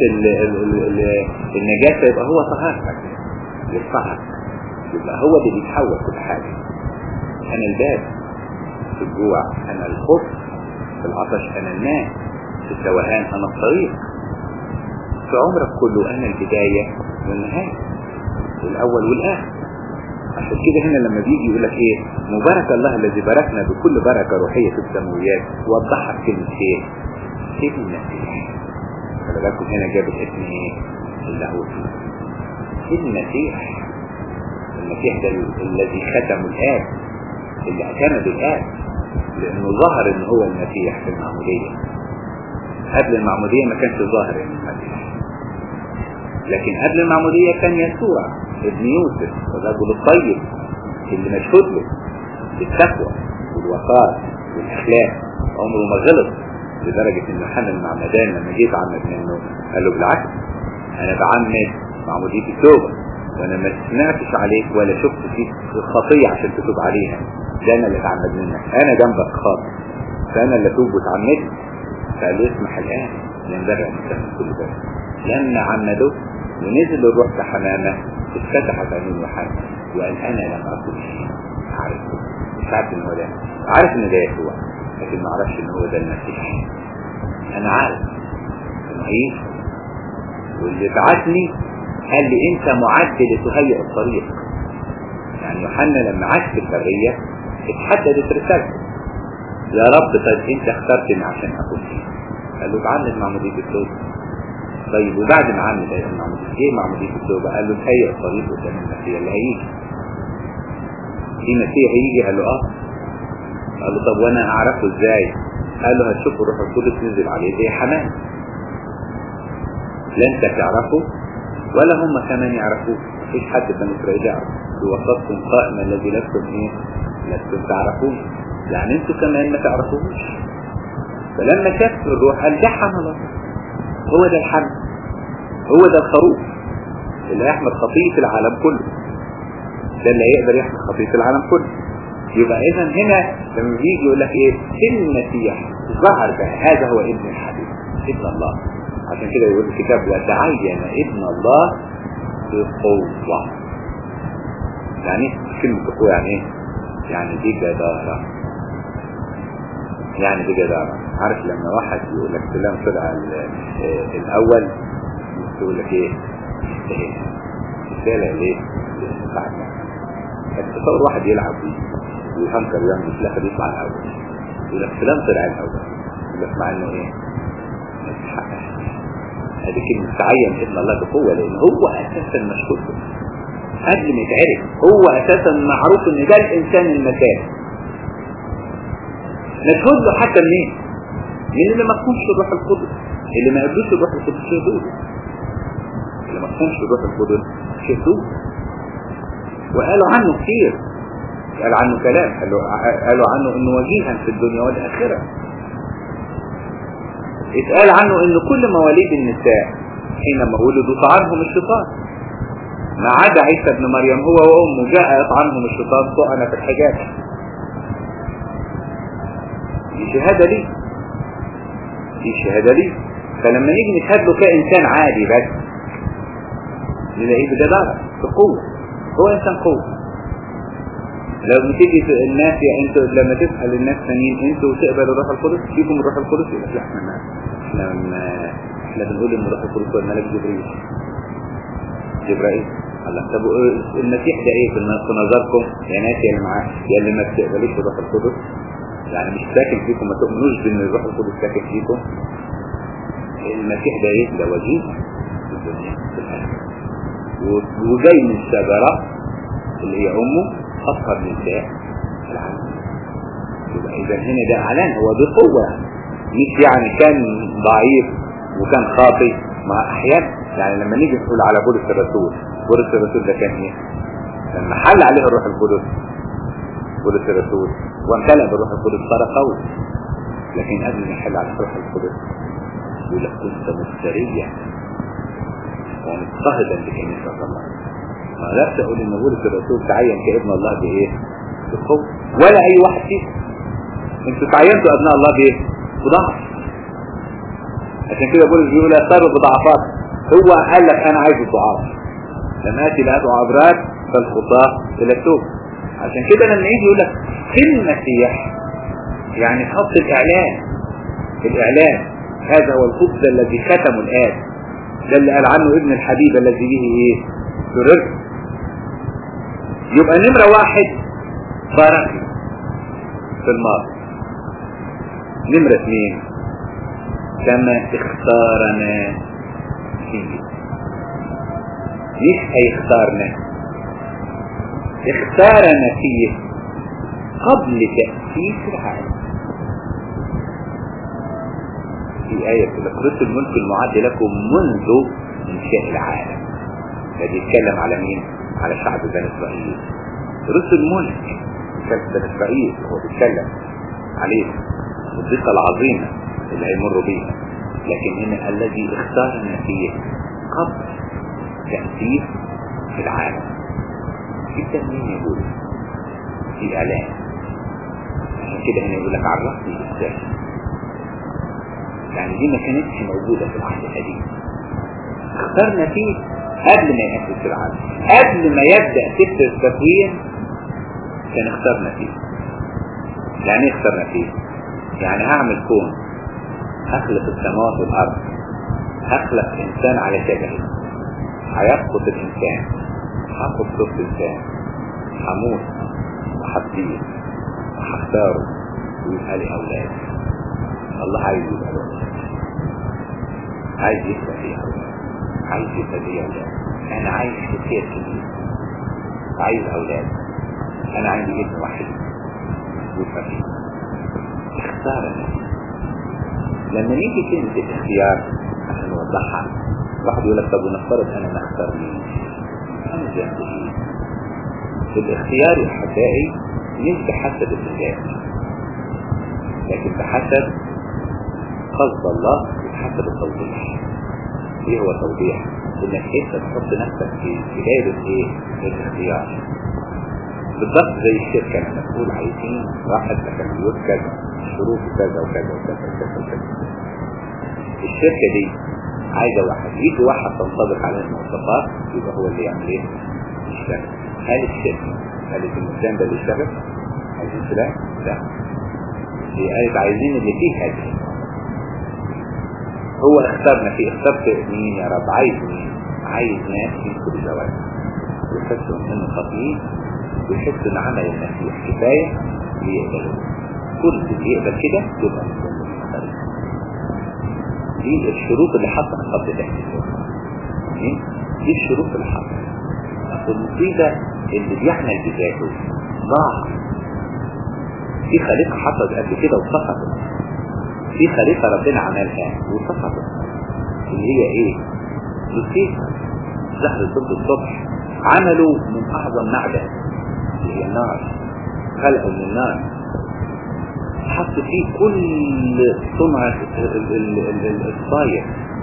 النجاسة يبقى هو طهارتك للطهر، يبقى هو اللي بيتحول كل حاجة. أنا الباب في الجوع، أنا الخبز في العطش، أنا الماء في التوهان، أنا الطريق في عمرك كله، أنا البداية والنهاية، الأول والآخر. عشان كده هنا لما بيجي يقول لك ايه: مبارك الله الذي باركنا بكل بركة روحية في السماويات، وضحها كلمة ايه؟ ابن المسيح. خلي بالكم هنا جابت اسم ايه؟ اللاهوت. ابن المسيح. المسيح ده الذي ختم الآب، اللي اعتمد الآب، لانه ظهر ان هو المسيح في المعمودية. قبل المعمودية ما كانش ظاهر المسيح، لكن قبل المعمودية كان يسوع ابن يوسف الرجل الطيب اللي مشهود له بالتقوى والوقار والاخلاق، عمره ما غلط، لدرجة ان يوحنا المعمدان لما جيت عمد منه قال له: بالعكس انا بعمد معمودية التوبة، وانا ما سمعتش عليك ولا شفت فيك خطية عشان تتوب عليها، ده انا اللي اتعمد منك، انا جنبك خاطئ، فانا اللي اتوب واتعمدت. فقال له: اسمح الان ينبغي ان تفهم كل ذلك. لما عمده ونزل الروح كحمامة اتفتحت عينين يوحنا وقال: انا لم اكن اعرفه. مش عارف ان هو ده، عارف ان ده يسوع لكن ما اعرفش ان هو ده المسيح. انا عارف انه عيسى، واللي بعتني قال لي انت معد لتهيئ الطريق. يعني يوحنا لما عاش في البرية اتحددت رسالته، يا رب طيب انت اخترتني عشان اكون فيه. قال له اتعلم معمودية التوبة. طيب وبعد ما عمل ايه معمودية التوبة؟ قال له تهيئ الطريق قدام المسيح اللي هيجي. في مسيح هيجي؟ قال له قال له طب وانا اعرفه ازاي؟ قال له هتشوف الروح القدس نزل عليه زي حمام، لا انت تعرفه ولا هم كمان يعرفوه. مفيش حد بني اسرائيل يعرف. ووصفتكم قائما الذي لستم تعرفون، يعني انتوا كمان ما تعرفوش. فلما شاف الروح قال ده حمل الله، هو ده الحمل، هو ده الخروف اللي هيحمل خطية العالم كله، ده اللي هيقدر يحمل خطية العالم كله. يبقى اذا هنا لما بيجي يقول لك ايه المسيح ظهر بقى، هذا هو ابن الحبيب ابن الله. عشان كده يقول الكتاب وتعين ابن الله بقوة. يعني كلمة بقوة يعني ايه؟ يعني دي جدارة، يعني دي جدارة. عارف لما واحد يقول لك فلان طلع الاول يقول لك ايه رسالة ليه؟ بعدنا تصور واحد يلعب ويهنكر يعني في الاخر يطلع الاول، يقول لك فلان طلع الاول، يقول لك مع انه ايه؟ ما تتحققش. هذه كلمة تعين ابن الله بقوة، لان هو اساسا مشهور قبل ما يتعرف، هو اساسا معروف ان ده الانسان المثالي. نشهد له حتى منين؟ من اللي ما تكونش الروح القدس، اللي ما قبلوش الروح القدس شهدوه، اللي ما تكونش الروح القدس شهدوه. وقالوا عنه كثير، قالوا عنه كلام، قالوا عنه انه وجيها في الدنيا والاخرة. اتقال عنه ان كل مواليد النساء حينما ولدوا طعنهم الشيطان، ما عدا عيسى ابن مريم هو وامه جاء يطعنهم الشيطان طعنة في الحجاب. دي شهادة لي. فلما نيجي نشهد له كإنسان عادي بس نلاقيه بجدارة بقوة، هو إنسان قوة. لو بتيجي الناس يعني انتوا لما تسأل الناس ثانيين انتوا تقبلوا الروح القدس؟ فيكم الروح القدس؟ يقول لك لا احنا بنقول ان الروح القدس هو الملك جبرائيل. الله، طب المسيح ده ايه في نظركم يا ناس يا اللي معاه يا اللي ما بتقبلوش الروح القدس؟ يعني مش ساكن فيكم، ما تؤمنوش بان الروح القدس ساكن فيكم. المسيح ده ايه؟ ده وجيه في الدنيا في الاخره، وجاي من الشجره اللي هي امه اطهر نساء العالم. يبقى اذا هنا ده اعلان، هو بقوه، مش يعني كان ضعيف وكان خاطئ. مع احيانا يعني لما نيجي نقول على بولس الرسول ده كان ايه؟ لما حل عليه الروح القدس بولس الرسول وامتلأ بالروح القدس صار قوي، لكن قبل ما يحل على الروح القدس يقول لك كنت مفتريا ومضطهدا بكنيسة الله. ما اقدرش اقول ان بولس الرسول تعين كابن الله بايه؟ بقوة، ولا اي واحد فيكم. انتوا تعينتوا ابناء الله بايه؟ بضعف. عشان كده بولس بيقول اصروا بضعفات. هو قال لك انا عايز الضعاف، لما اتي لادعو ابرار فالخطاه الى التوبه. عشان كده لما يجي يقول لك في المسيح يعني حط الاعلان هذا هو الخبز الذي ختمه الآب، ده اللي قال عنه ابن الحبيب الذي به ايه؟ سررت. يبقى نمرة واحد باركنا في الماضي. نمرة اثنين كما اختارنا فيه، مش هيختارنا، اختارنا فيه قبل تأسيس العالم. في آية في لقرة الملك المعد لكم منذ إنشاء العالم. ده بيتكلم على مين؟ على شعب بني إسرائيل. رسل الملك شعب بني إسرائيل هو بيتكلم عليه الضيقة العظيمة اللي هيمروا بيها. لكن هنا الذي اختارنا فيه قبل تأسيس العالم. في تأمين يقول في إعلان. عشان كده هنا يقول لك عرفني بالذات، يعني دي ما كانتش موجودة في العهد القديم. اختارنا فيه قبل ما يأسس العالم، قبل ما يبدأ سفر التكوين كان اختارنا فيه. يعني ايه اخترنا فيه؟ يعني هعمل كون، هخلق السماوات والارض، هخلق انسان على شبهي، هيسقط الانسان، هاخد صوت الانسان، هموت وهبديه وهختاره ويبقى لي اولاد. الله عايز يبقى له اولاد، عايز يبقى لي اولاد، عايز يبقى لي اولاد. انا عايز كتير كتير، عايز اولاد. انا عندي ابن وحيد وفقير، اختارنا. لما نيجي كلمة الاختيار عشان نوضحها، واحد يقول لك طب ونفترض انا ما اختارنيش، انا ذنبي ايه؟ الاختيار يا احبائي مش بحسب المزاج، لكن بحسب قصد الله وبحسب التوضيح. ايه هو التوضيح؟ انك انت تحط نفسك في دايرة ايه؟ الاختيار. بالضبط زي الشركة لما تقول عايزين واحد تكامليات كذا، شروط كذا وكذا وكذا وكذا وكذا. الشركة دي عايزة واحد، يجي واحد تنطبق عليه المواصفات يبقى هو اللي يعمل ايه؟ يشتغل. هل الشركة قالت الإنسان ده اللي يشتغل؟ عايزين فلان؟ لا. هي قالت عايزين اللي فيه هذه. هو اختارنا فيه، اخترت مين يا رب؟ عايز مين؟ عايز ناس يدخلوا الزواج ويحسوا انه خطير ويحسوا ان عمل المسيح كفاية ليقبلوا. كل اللي يقبل كده يبقى من ضمن المختارين. دي الشروط اللي حطها قبل تحديثه. دي الشروط اللي حطها. والمصيبة اللي بيعمل بذاته ضاع. في خليقة حصلت قبل كده وسقطت، في خليقة ربنا عملها وسقطت، اللي هي ايه؟ لوسيفر، زهر ضد الصبح. عملوا من اعظم معدن اللي هي النار، خلقوا من النار، حطوا فيه كل صنع الصاير،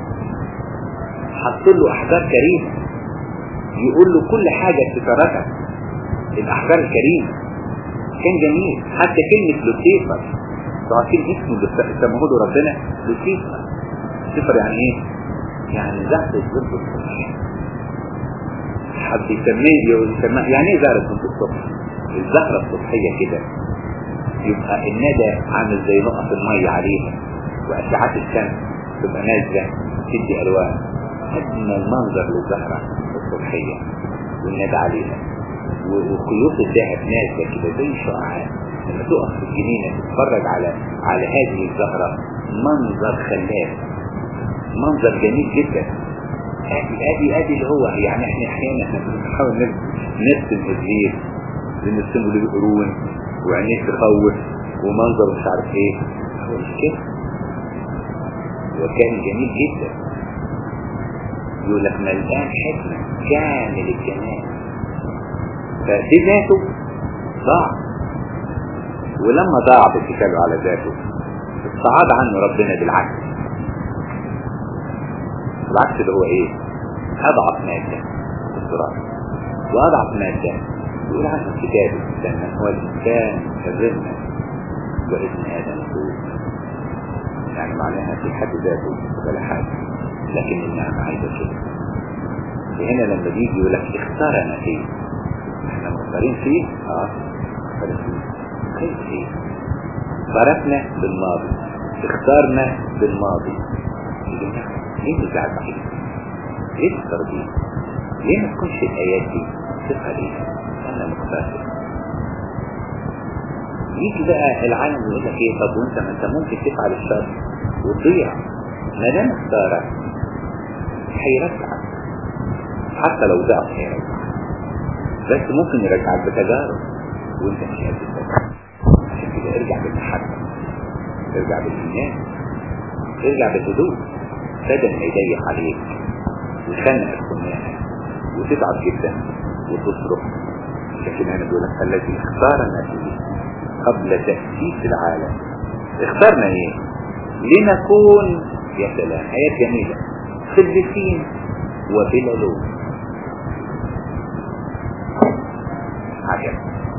حطوا له احجار كريمة، يقول له كل حاجة تتركب الاحجار الكريمة. كان جميل. حتى كلمة لوسيفر تعطيه اسمه سموه له ربنا لوسيفر. لوسيفر يعني ايه؟ يعني زهر ضد الصبح. حد يسميه يعني ايه زهر ضد الصبح؟ الزهرة الصبحية كده يبقى الندى عامل زي نقط المية عليها، وأشعة الشمس تبقى نازلة تدي ألوان. أجمل منظر للزهرة الصبحية والندى عليها، وخيوط الذهب نازلة كده زي شعاع. لما تقف في الجنينة تتفرج على هذه الزهرة، منظر خلاب، منظر جميل جدا. ادي اللي هو يعني احنا احيانا بنحاول نرسم ازليل، بنرسمه للقرون وعينيه تخوف ومنظر مش عارف ايه. هو مش كده، هو كان جميل جدا. يقول لك ملقان حكمة كامل الجمال، فدي ذاته ضاع. ولما ضاع باتكاله على ذاته استعاض عنه ربنا بالعكس. العكس اللي هو ايه؟ اضعف مادة الصراط، واضعف مادة يقول عنه الكتاب لأن هو الإنسان كالرمة وابن آدم فوق. يعني معناها في حد ذاته ولا حاجة، لكن النعمة عايزة كده. هنا لما بيجي يقول لك اختارنا فيه، احنا مختارين فيه؟ اختارنا فيه. كيف فيه؟ اختارنا بالماضي، اختارنا بالماضي. ليه نزعل بعيد؟ ليه تختار؟ ليه ما تكونش الآيات دي تبقى ليه؟ أنا مختار. يجي بقى العالم يقول لك ايه؟ طب وانت ما انت ممكن تفعل الشر وتضيع. ما دام اختارك هيرجعك، حتى لو ضعت هيرجعك، بس ممكن يرجعك بتجارب وانت مش قادر تتجارب. عشان كده ارجع بالمحبة، ارجع بالإيمان، ارجع بالهدوء، بدل ما يضيق عليك ويخنقك كناها وتتعب جدا وتصرخ. لكن انا بقول لك الذي اختارنا فيه قبل تأسيس العالم. اختارنا ايه؟ لنكون يا سلام، آيات جميلة، قديسين وبلا لوم. عجب.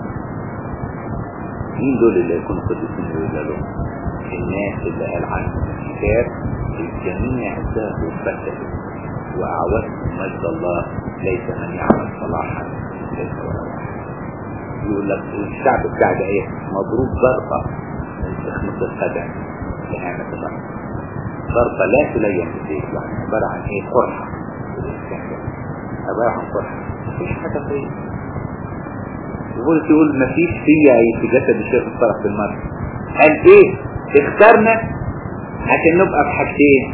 مين دول اللي يكونوا قديسين وبلا لوم؟ الناس اللي قال عنهم الكتاب الجميع ذاته فسدوا وأعوزهم مجد الله، ليس من يعمل صلاحا ليس ولا واحد. يقول لك الشعب بتاع ده ايه مضروب ضربة تخمس القدم لهامة الأرض، ضربة لا تلين بالزيت، يعني عبارة عن ايه قرحة، عبارة عن قرحة مفيش حاجة فيه. يقول مفيش فيها في جسد الشيخ الصرف بالمرة. قال ايه اخترنا عشان نبقى في حاجتين،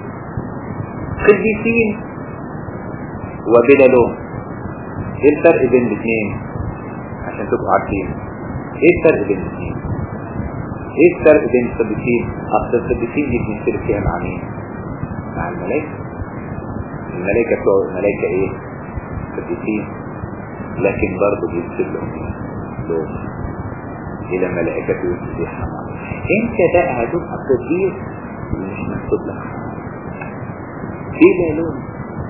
قديسين وبلا لوم. ايه الفرق بين الاثنين عشان تبقوا عارفين؟ ايه الفرق بين الاثنين؟ ايه الفرق بين القديسين؟ اصل القديسين دي بنشترك فيها مع مين؟ مع الملائكة. الملائكة بتوع الملائكة ايه؟ قديسين، لكن برضه بيصير لهم لوم الى ملائكة يسبحها. انت بقى هتبقى قديس مش مكتوب لك بلا لوم.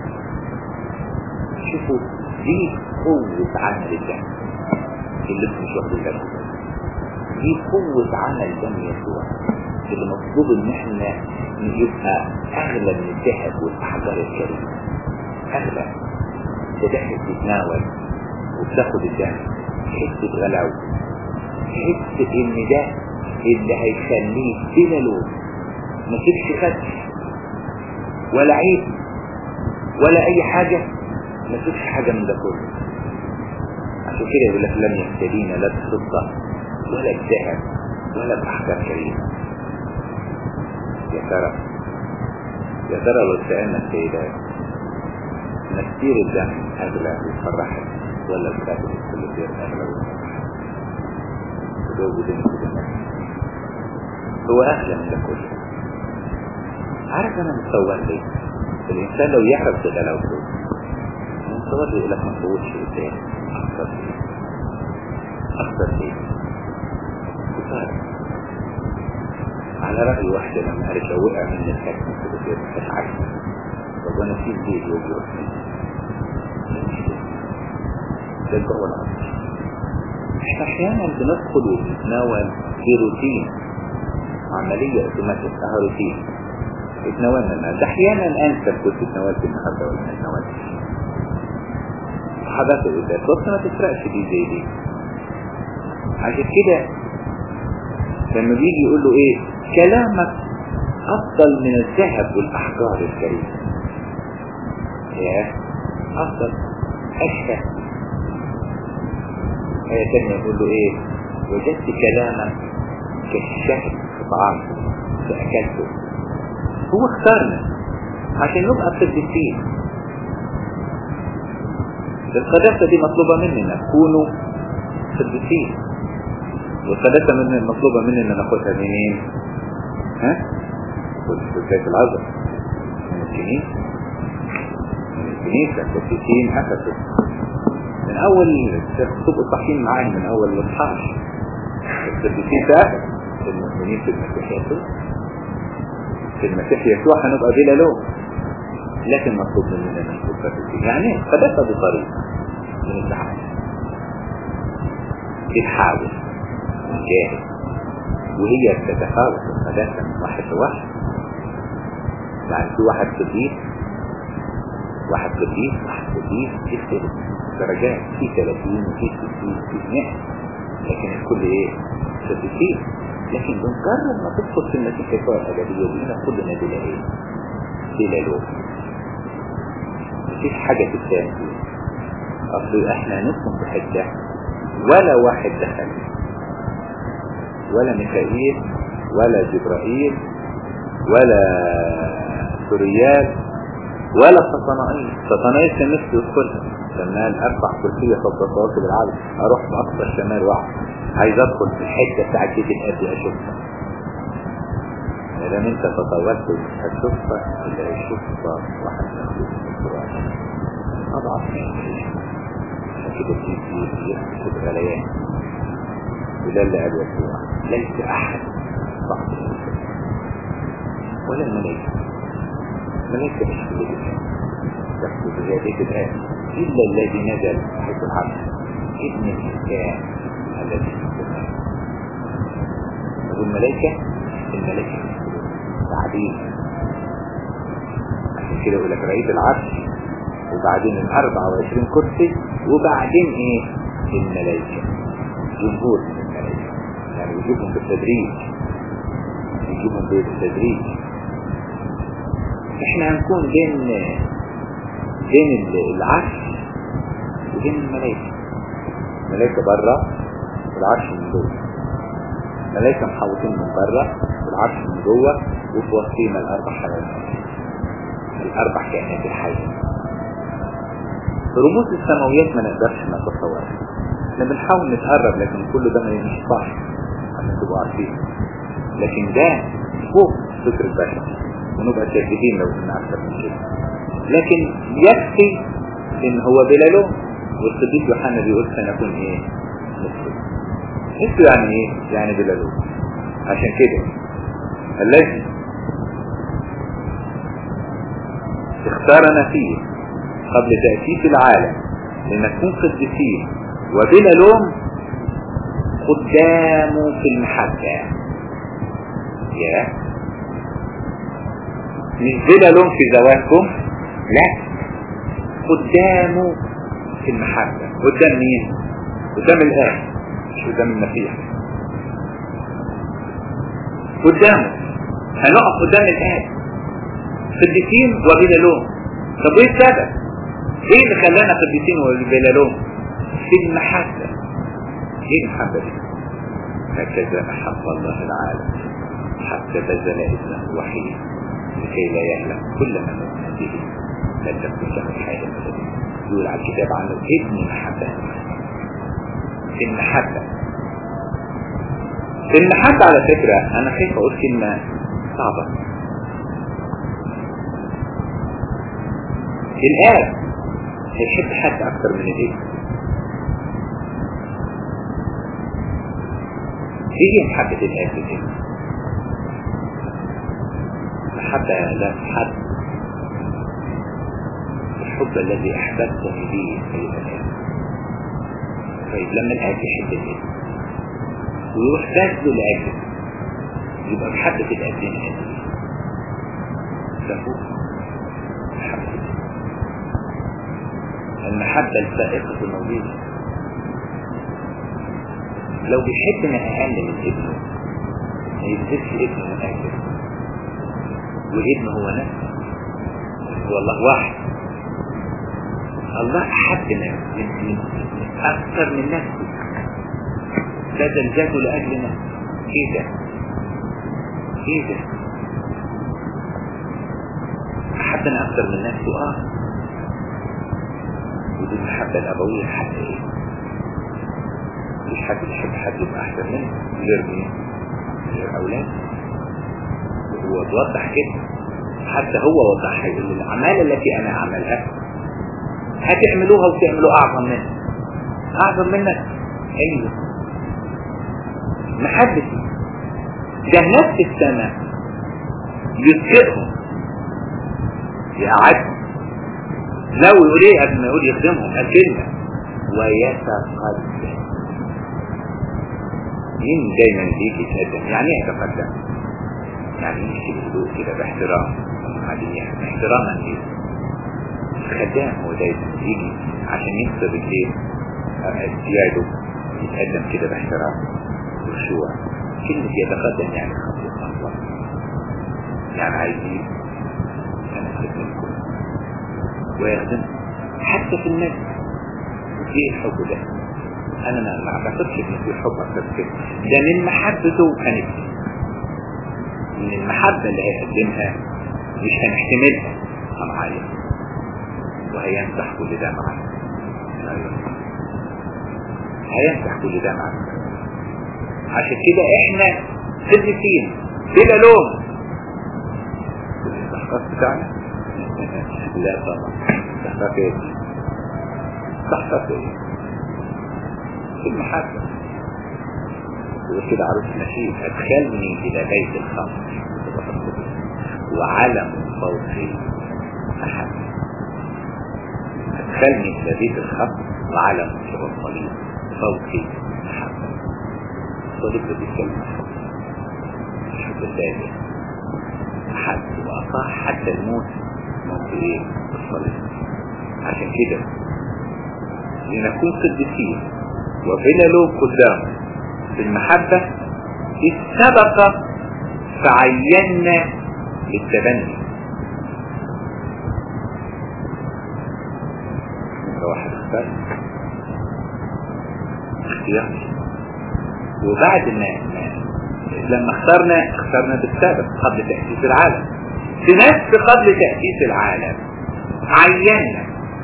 شوفوا دي قوة عمل الدم اللي انتم مش واخدين بالكم، دي قوة عمل دم يسوع اللي مطلوب ان احنا يبقى اغلى من الذهب والاحجار الكريمة. اغلى تدخل تتناول وتاخد الدم، تحس بغلاوة، تحس ان ده اللي هيخليك بلا لوم، ما تبش خدش ولا عيب ولا اي حاجة، ما تبش حاجة من ده كله. عشان كده يقول لك لم يفتدينا لا بالفضة ولا الذهب ولا بأحجار كريمة. يا ترى لو سألنا السيدات نكتير الدم أغلى ويفرحك ولا الكاتب كل دير أغلى ويفرحك؟ وجوه دين كل الناس هو أغلى من ده كله. عارف أنا متصور ليه؟ الإنسان لو يعرف بغلاوته متصور ليه يقول لك ما تفوتش قدام أكثر ليه؟ كفار. على رأي واحدة لما قالت لو وقع من الحكم كده كده مش عارفة طب وانا في البيت يجي يروح ده جوه العصر. احنا احيانا بندخل وبنتناول في روتين، عملية اوتوماتيك اسمها روتين، اتناولنا النهارده، احيانا انسى كنت اتناولت النهارده ولا ما اتناولتش حدث الإدارة بس ما تفرقش دي زي دي. عشان كده لما بيجي يقول له ايه كلامك افضل من الذهب والاحجار الكريمة، يا افضل اشهى. آية تانية يقول له ايه وجدت كلامك كالشهد في طعام فاكلته. هو اختارنا عشان نبقى قديسين. القداسة دي مطلوبة مننا نكونوا قديسين، والقداسة مطلوبة مننا ناخدها منين؟ ها؟ والسلسلة العظم من الكنيسة قديسين أسسوا من أول تبقوا صحيين معاهم من أول الإصحاح. القديسين ده المؤمنين في المسيح يسوع، في المسيح يسوع هنبقى بلا لوم، لكن مطلوب مننا نكون قديسين. يعني القداسة دي طريقة من التحول، تتحاول ونجاهد، وهي تتفاوت القداسة من واحد لواحد. يعني في واحد قديس واحد تختلف درجات، في 30 وفي 60 وفي 100، لكن الكل ايه قديسين. لكن بمجرد ما تدخل في المسيح يسوع الأبدية دينا كلنا بلا ايه بلا لوم، مفيش حاجة تتساهم فيها. اصل احنا نسكن في حتة ولا واحد دخل، ولا ميكائيل ولا جبرائيل ولا سوريال ولا سطنائيل كان نفسه يدخلها لما قال ارفع كرسية فوق كواكب العالم، اروح في اقصى الشمال واقع عايز ادخل في الحتة بتاعت بيت الاب اشوفها. لما انت تطورت هتشوفها اللي هيشوفها واحد مخلوق من القرآن اضعف كده في الغليان. وده اللي قال يسوع ليس احد بعض ولا الملائكة مش في الإنسان تحت بهذه الآية إلا الذي نزل حيث العرش ابن الإنسان الذي في السماء. والملائكة بعدين عشان كده يقول لك رئيس العرش وبعدين 24 كرسي وبعدين ايه الملائكة. جمهور من الملائكة، يعني يجيبهم بالتدريج، يجيبهم بالتدريج. احنا هنكون بين العرش وبين الملائكة. الملائكة برا والعرش من جوه، الملائكة محوطين من برا والعرش من جوه، وفي وسطينا الأربع حيوانات، الأربع كائنات الحية. رموز السماويات ما نقدرش نتصورها، احنا بنحاول نتقرب لكن كل ده ما ينفعش عشان تبقوا عارفين، لكن ده فوق فكر البشر ونبقى شاكرين لو كنا اكثر من كده. لكن يكفي ان هو بلا لون، والصديق يوحنا بيقول سنكون ايه؟ مثله. يعني ايه؟ يعني بلا لون. عشان كده الذي اختارنا فيه قبل تأسيس العالم لنكون قديسين وبلا لوم قدامه في المحبة. يا مش بلا لوم في ذواتكم، لا، قدامه في المحبة. قدام مين؟ قدام الآب، مش قدام المسيح. قدامه هنقف قدام الآب قديسين وبلا لوم. طب ايه السبب؟ ايه اللي خلانا قديسين وبلا لوم؟ في المحبة. ايه المحبة دي؟ هكذا أحب الله العالم حتى بذل ابنه الوحيد لكي لا يهلك كل من يؤمن به بل تكون له الحياة الأبدية. يقول على الكتاب عنه ابن محبة. المحبة، المحبة على فكرة أنا خايف أقول كلمة صعبة. الآب هيحب حد أكثر من الابن. هي محبة الآب للابن، محبة لا تحب، الحب الذي أحببتني به أيها الآب. طيب لما الآب يحب الابن ويروح تاجده لأجله يبقى محبة الآب لنا تفوق محبة المحبة الفائقة الموجودة. لو بيحبنا أقل من ابنه ما يبذلش ابنه من أجله، وابنه هو نفسه، هو الله واحد. الله أحبنا من أكثر من نفسه، بذل ذاته لأجلنا. ايه ده؟ ايه ده؟ أحبنا أكثر من نفسه. ودي المحبة الأبوية الحقيقية. مش حد يحب حد يبقى أحسن منه غير مين؟ غير أولاده. وهو توضح كده، حتى هو وضح يقول الأعمال التي أنا أعملها هتعملوها وتعملوا أعظم منها. أعظم منك؟ أيوه، محبتي. جهنات في السماء يسكرهم يقعدهم، لو يقول ايه قبل ما يقول يخدمهم الكلمة ويتقدم. مين دايما بيجي يتقدم؟ يعني ايه يتقدم؟ يعني يمشي بهدوء كده باحترام، بعدين احتراما ليه. الخدام هو دايما يجي عشان يكسر الايه احتياجه، يتقدم كده باحترام وخشوع. كلمة يتقدم يعني خطوة خطوة، يعني عايزين انا خدمكم ويخدم حتى في الناس. ايه الحب ده؟ انا ما اعتقدش ان في حب اكتر كده. ده من محبته هنبكي، من المحبة اللي هيقدمها مش هنحتملها، هنعيط وهيمسح كل ده معانا. هيمسح كل ده معانا. عشان كده احنا قديسين بلا لوم. الاستحقاق بتاعنا لا طبعا. استحقاق ايه؟ استحقاق ايه؟ في المحبة. وكده عروس نشيد ادخلني الى بيت الخمر وعلم فوقي احد. ادخلني الى بيت الخمر وعلم الصليب فوقي احد. الصليب ده بيتكلم الحب الثاني احد، واطاع حتى الموت موت ايه؟ الصليب. عشان كده لنكون قديسين وبلا لوم قدامه في المحبة السبق فعينا للتبني. واحد اختار اختيار، وبعد ما لما اخترنا بالسابق قبل تأسيس العالم، في نفس قبل تأسيس العالم عينا.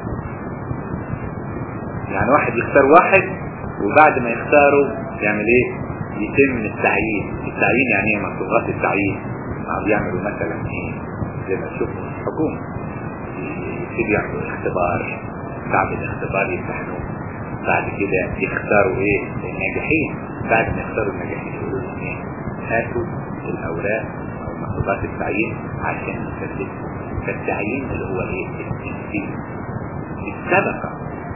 يعني واحد يختار واحد وبعد ما يختاره يعمل ايه؟ يتم التعيين. التعيين يعني ايه؟ مصطلحات التعيين بيعملوا مثلا ايه زي ما تشوفوا في الحكومة، يبتدوا يعملوا اختبار، بعد الاختبار يمتحنوا، بعد كده يختاروا ايه؟ الناجحين. بعد ما يختاروا الناجحين يقولوا لهم ايه؟ هاتوا الاوراق او مصطلحات التعيين عشان نسلمكم. فالتعيين اللي هو ايه؟ التنفيذ. السبقة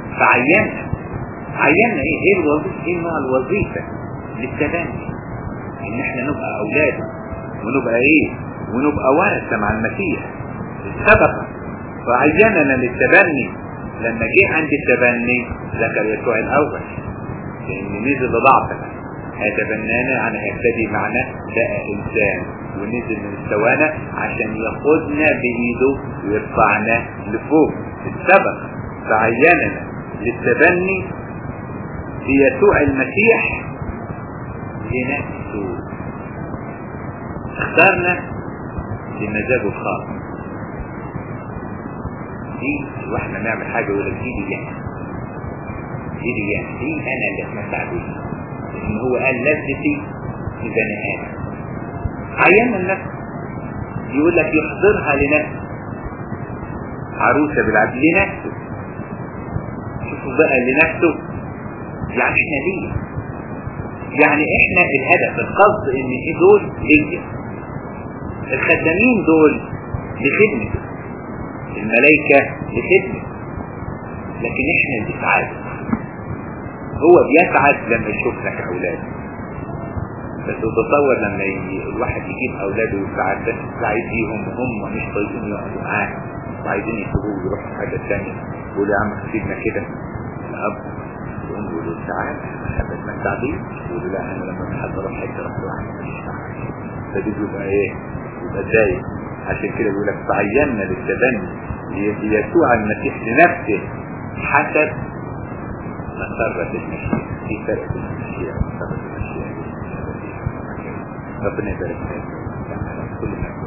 فعينا ايه الوظيفة، ايه نوع الوظيفة للتبني، ان احنا نبقى اولاده ونبقى ايه؟ ونبقى ورثة مع المسيح. السبقة فعيننا للتبني. لما جه عند التبني ذكر يسوع الاول، لان نزل ضعفنا هيتبنانا، يعني هيبتدي معنا بقى انسان ونزل من مستوانا عشان ياخدنا بايده ويرفعنا لفوق. السبقة فعيننا للتبني بيسوع المسيح لنفسه. اختارنا لمزاجه الخاص. دي واحنا نعمل حاجة يقول لك دي انا اللي اتمتع بيها، لان هو قال لذتي لبني ادم. عينا النفس، يقول لك يحضرها لنفسه، عروسة بالعدل لنفسه. شوفوا بقى لنفسه، يعني احنا ليه؟ يعني احنا الهدف القصد ان ايه دول ليا، الخدامين دول لخدمة، الملائكة لخدمة، لكن احنا اللي بنسعد. هو بيسعد لما يشوفنا كأولاده. بس تتصور لما الواحد يجيب اولاده ويسعد بيهم وهم مش طايقين يقعدوا معاه وعايزين يسيبوه ويروحوا حاجة تانية، يقولوا يا عم سيبنا كده. الاب يقولوا تعالى انا بتمتع بيه، يقولوا لا انا لما بحب اروح حته اروح لوحدي. فدي بيبقى ايه؟ يبقى ازاي؟ عشان كده بيقول لك تعيننا للتبني ليسوع المسيح لنفسه حسب مسرة المشيئة. في فرق بين المشيئة ومسرة المشيئة. ربنا يبارك فيك. كل ما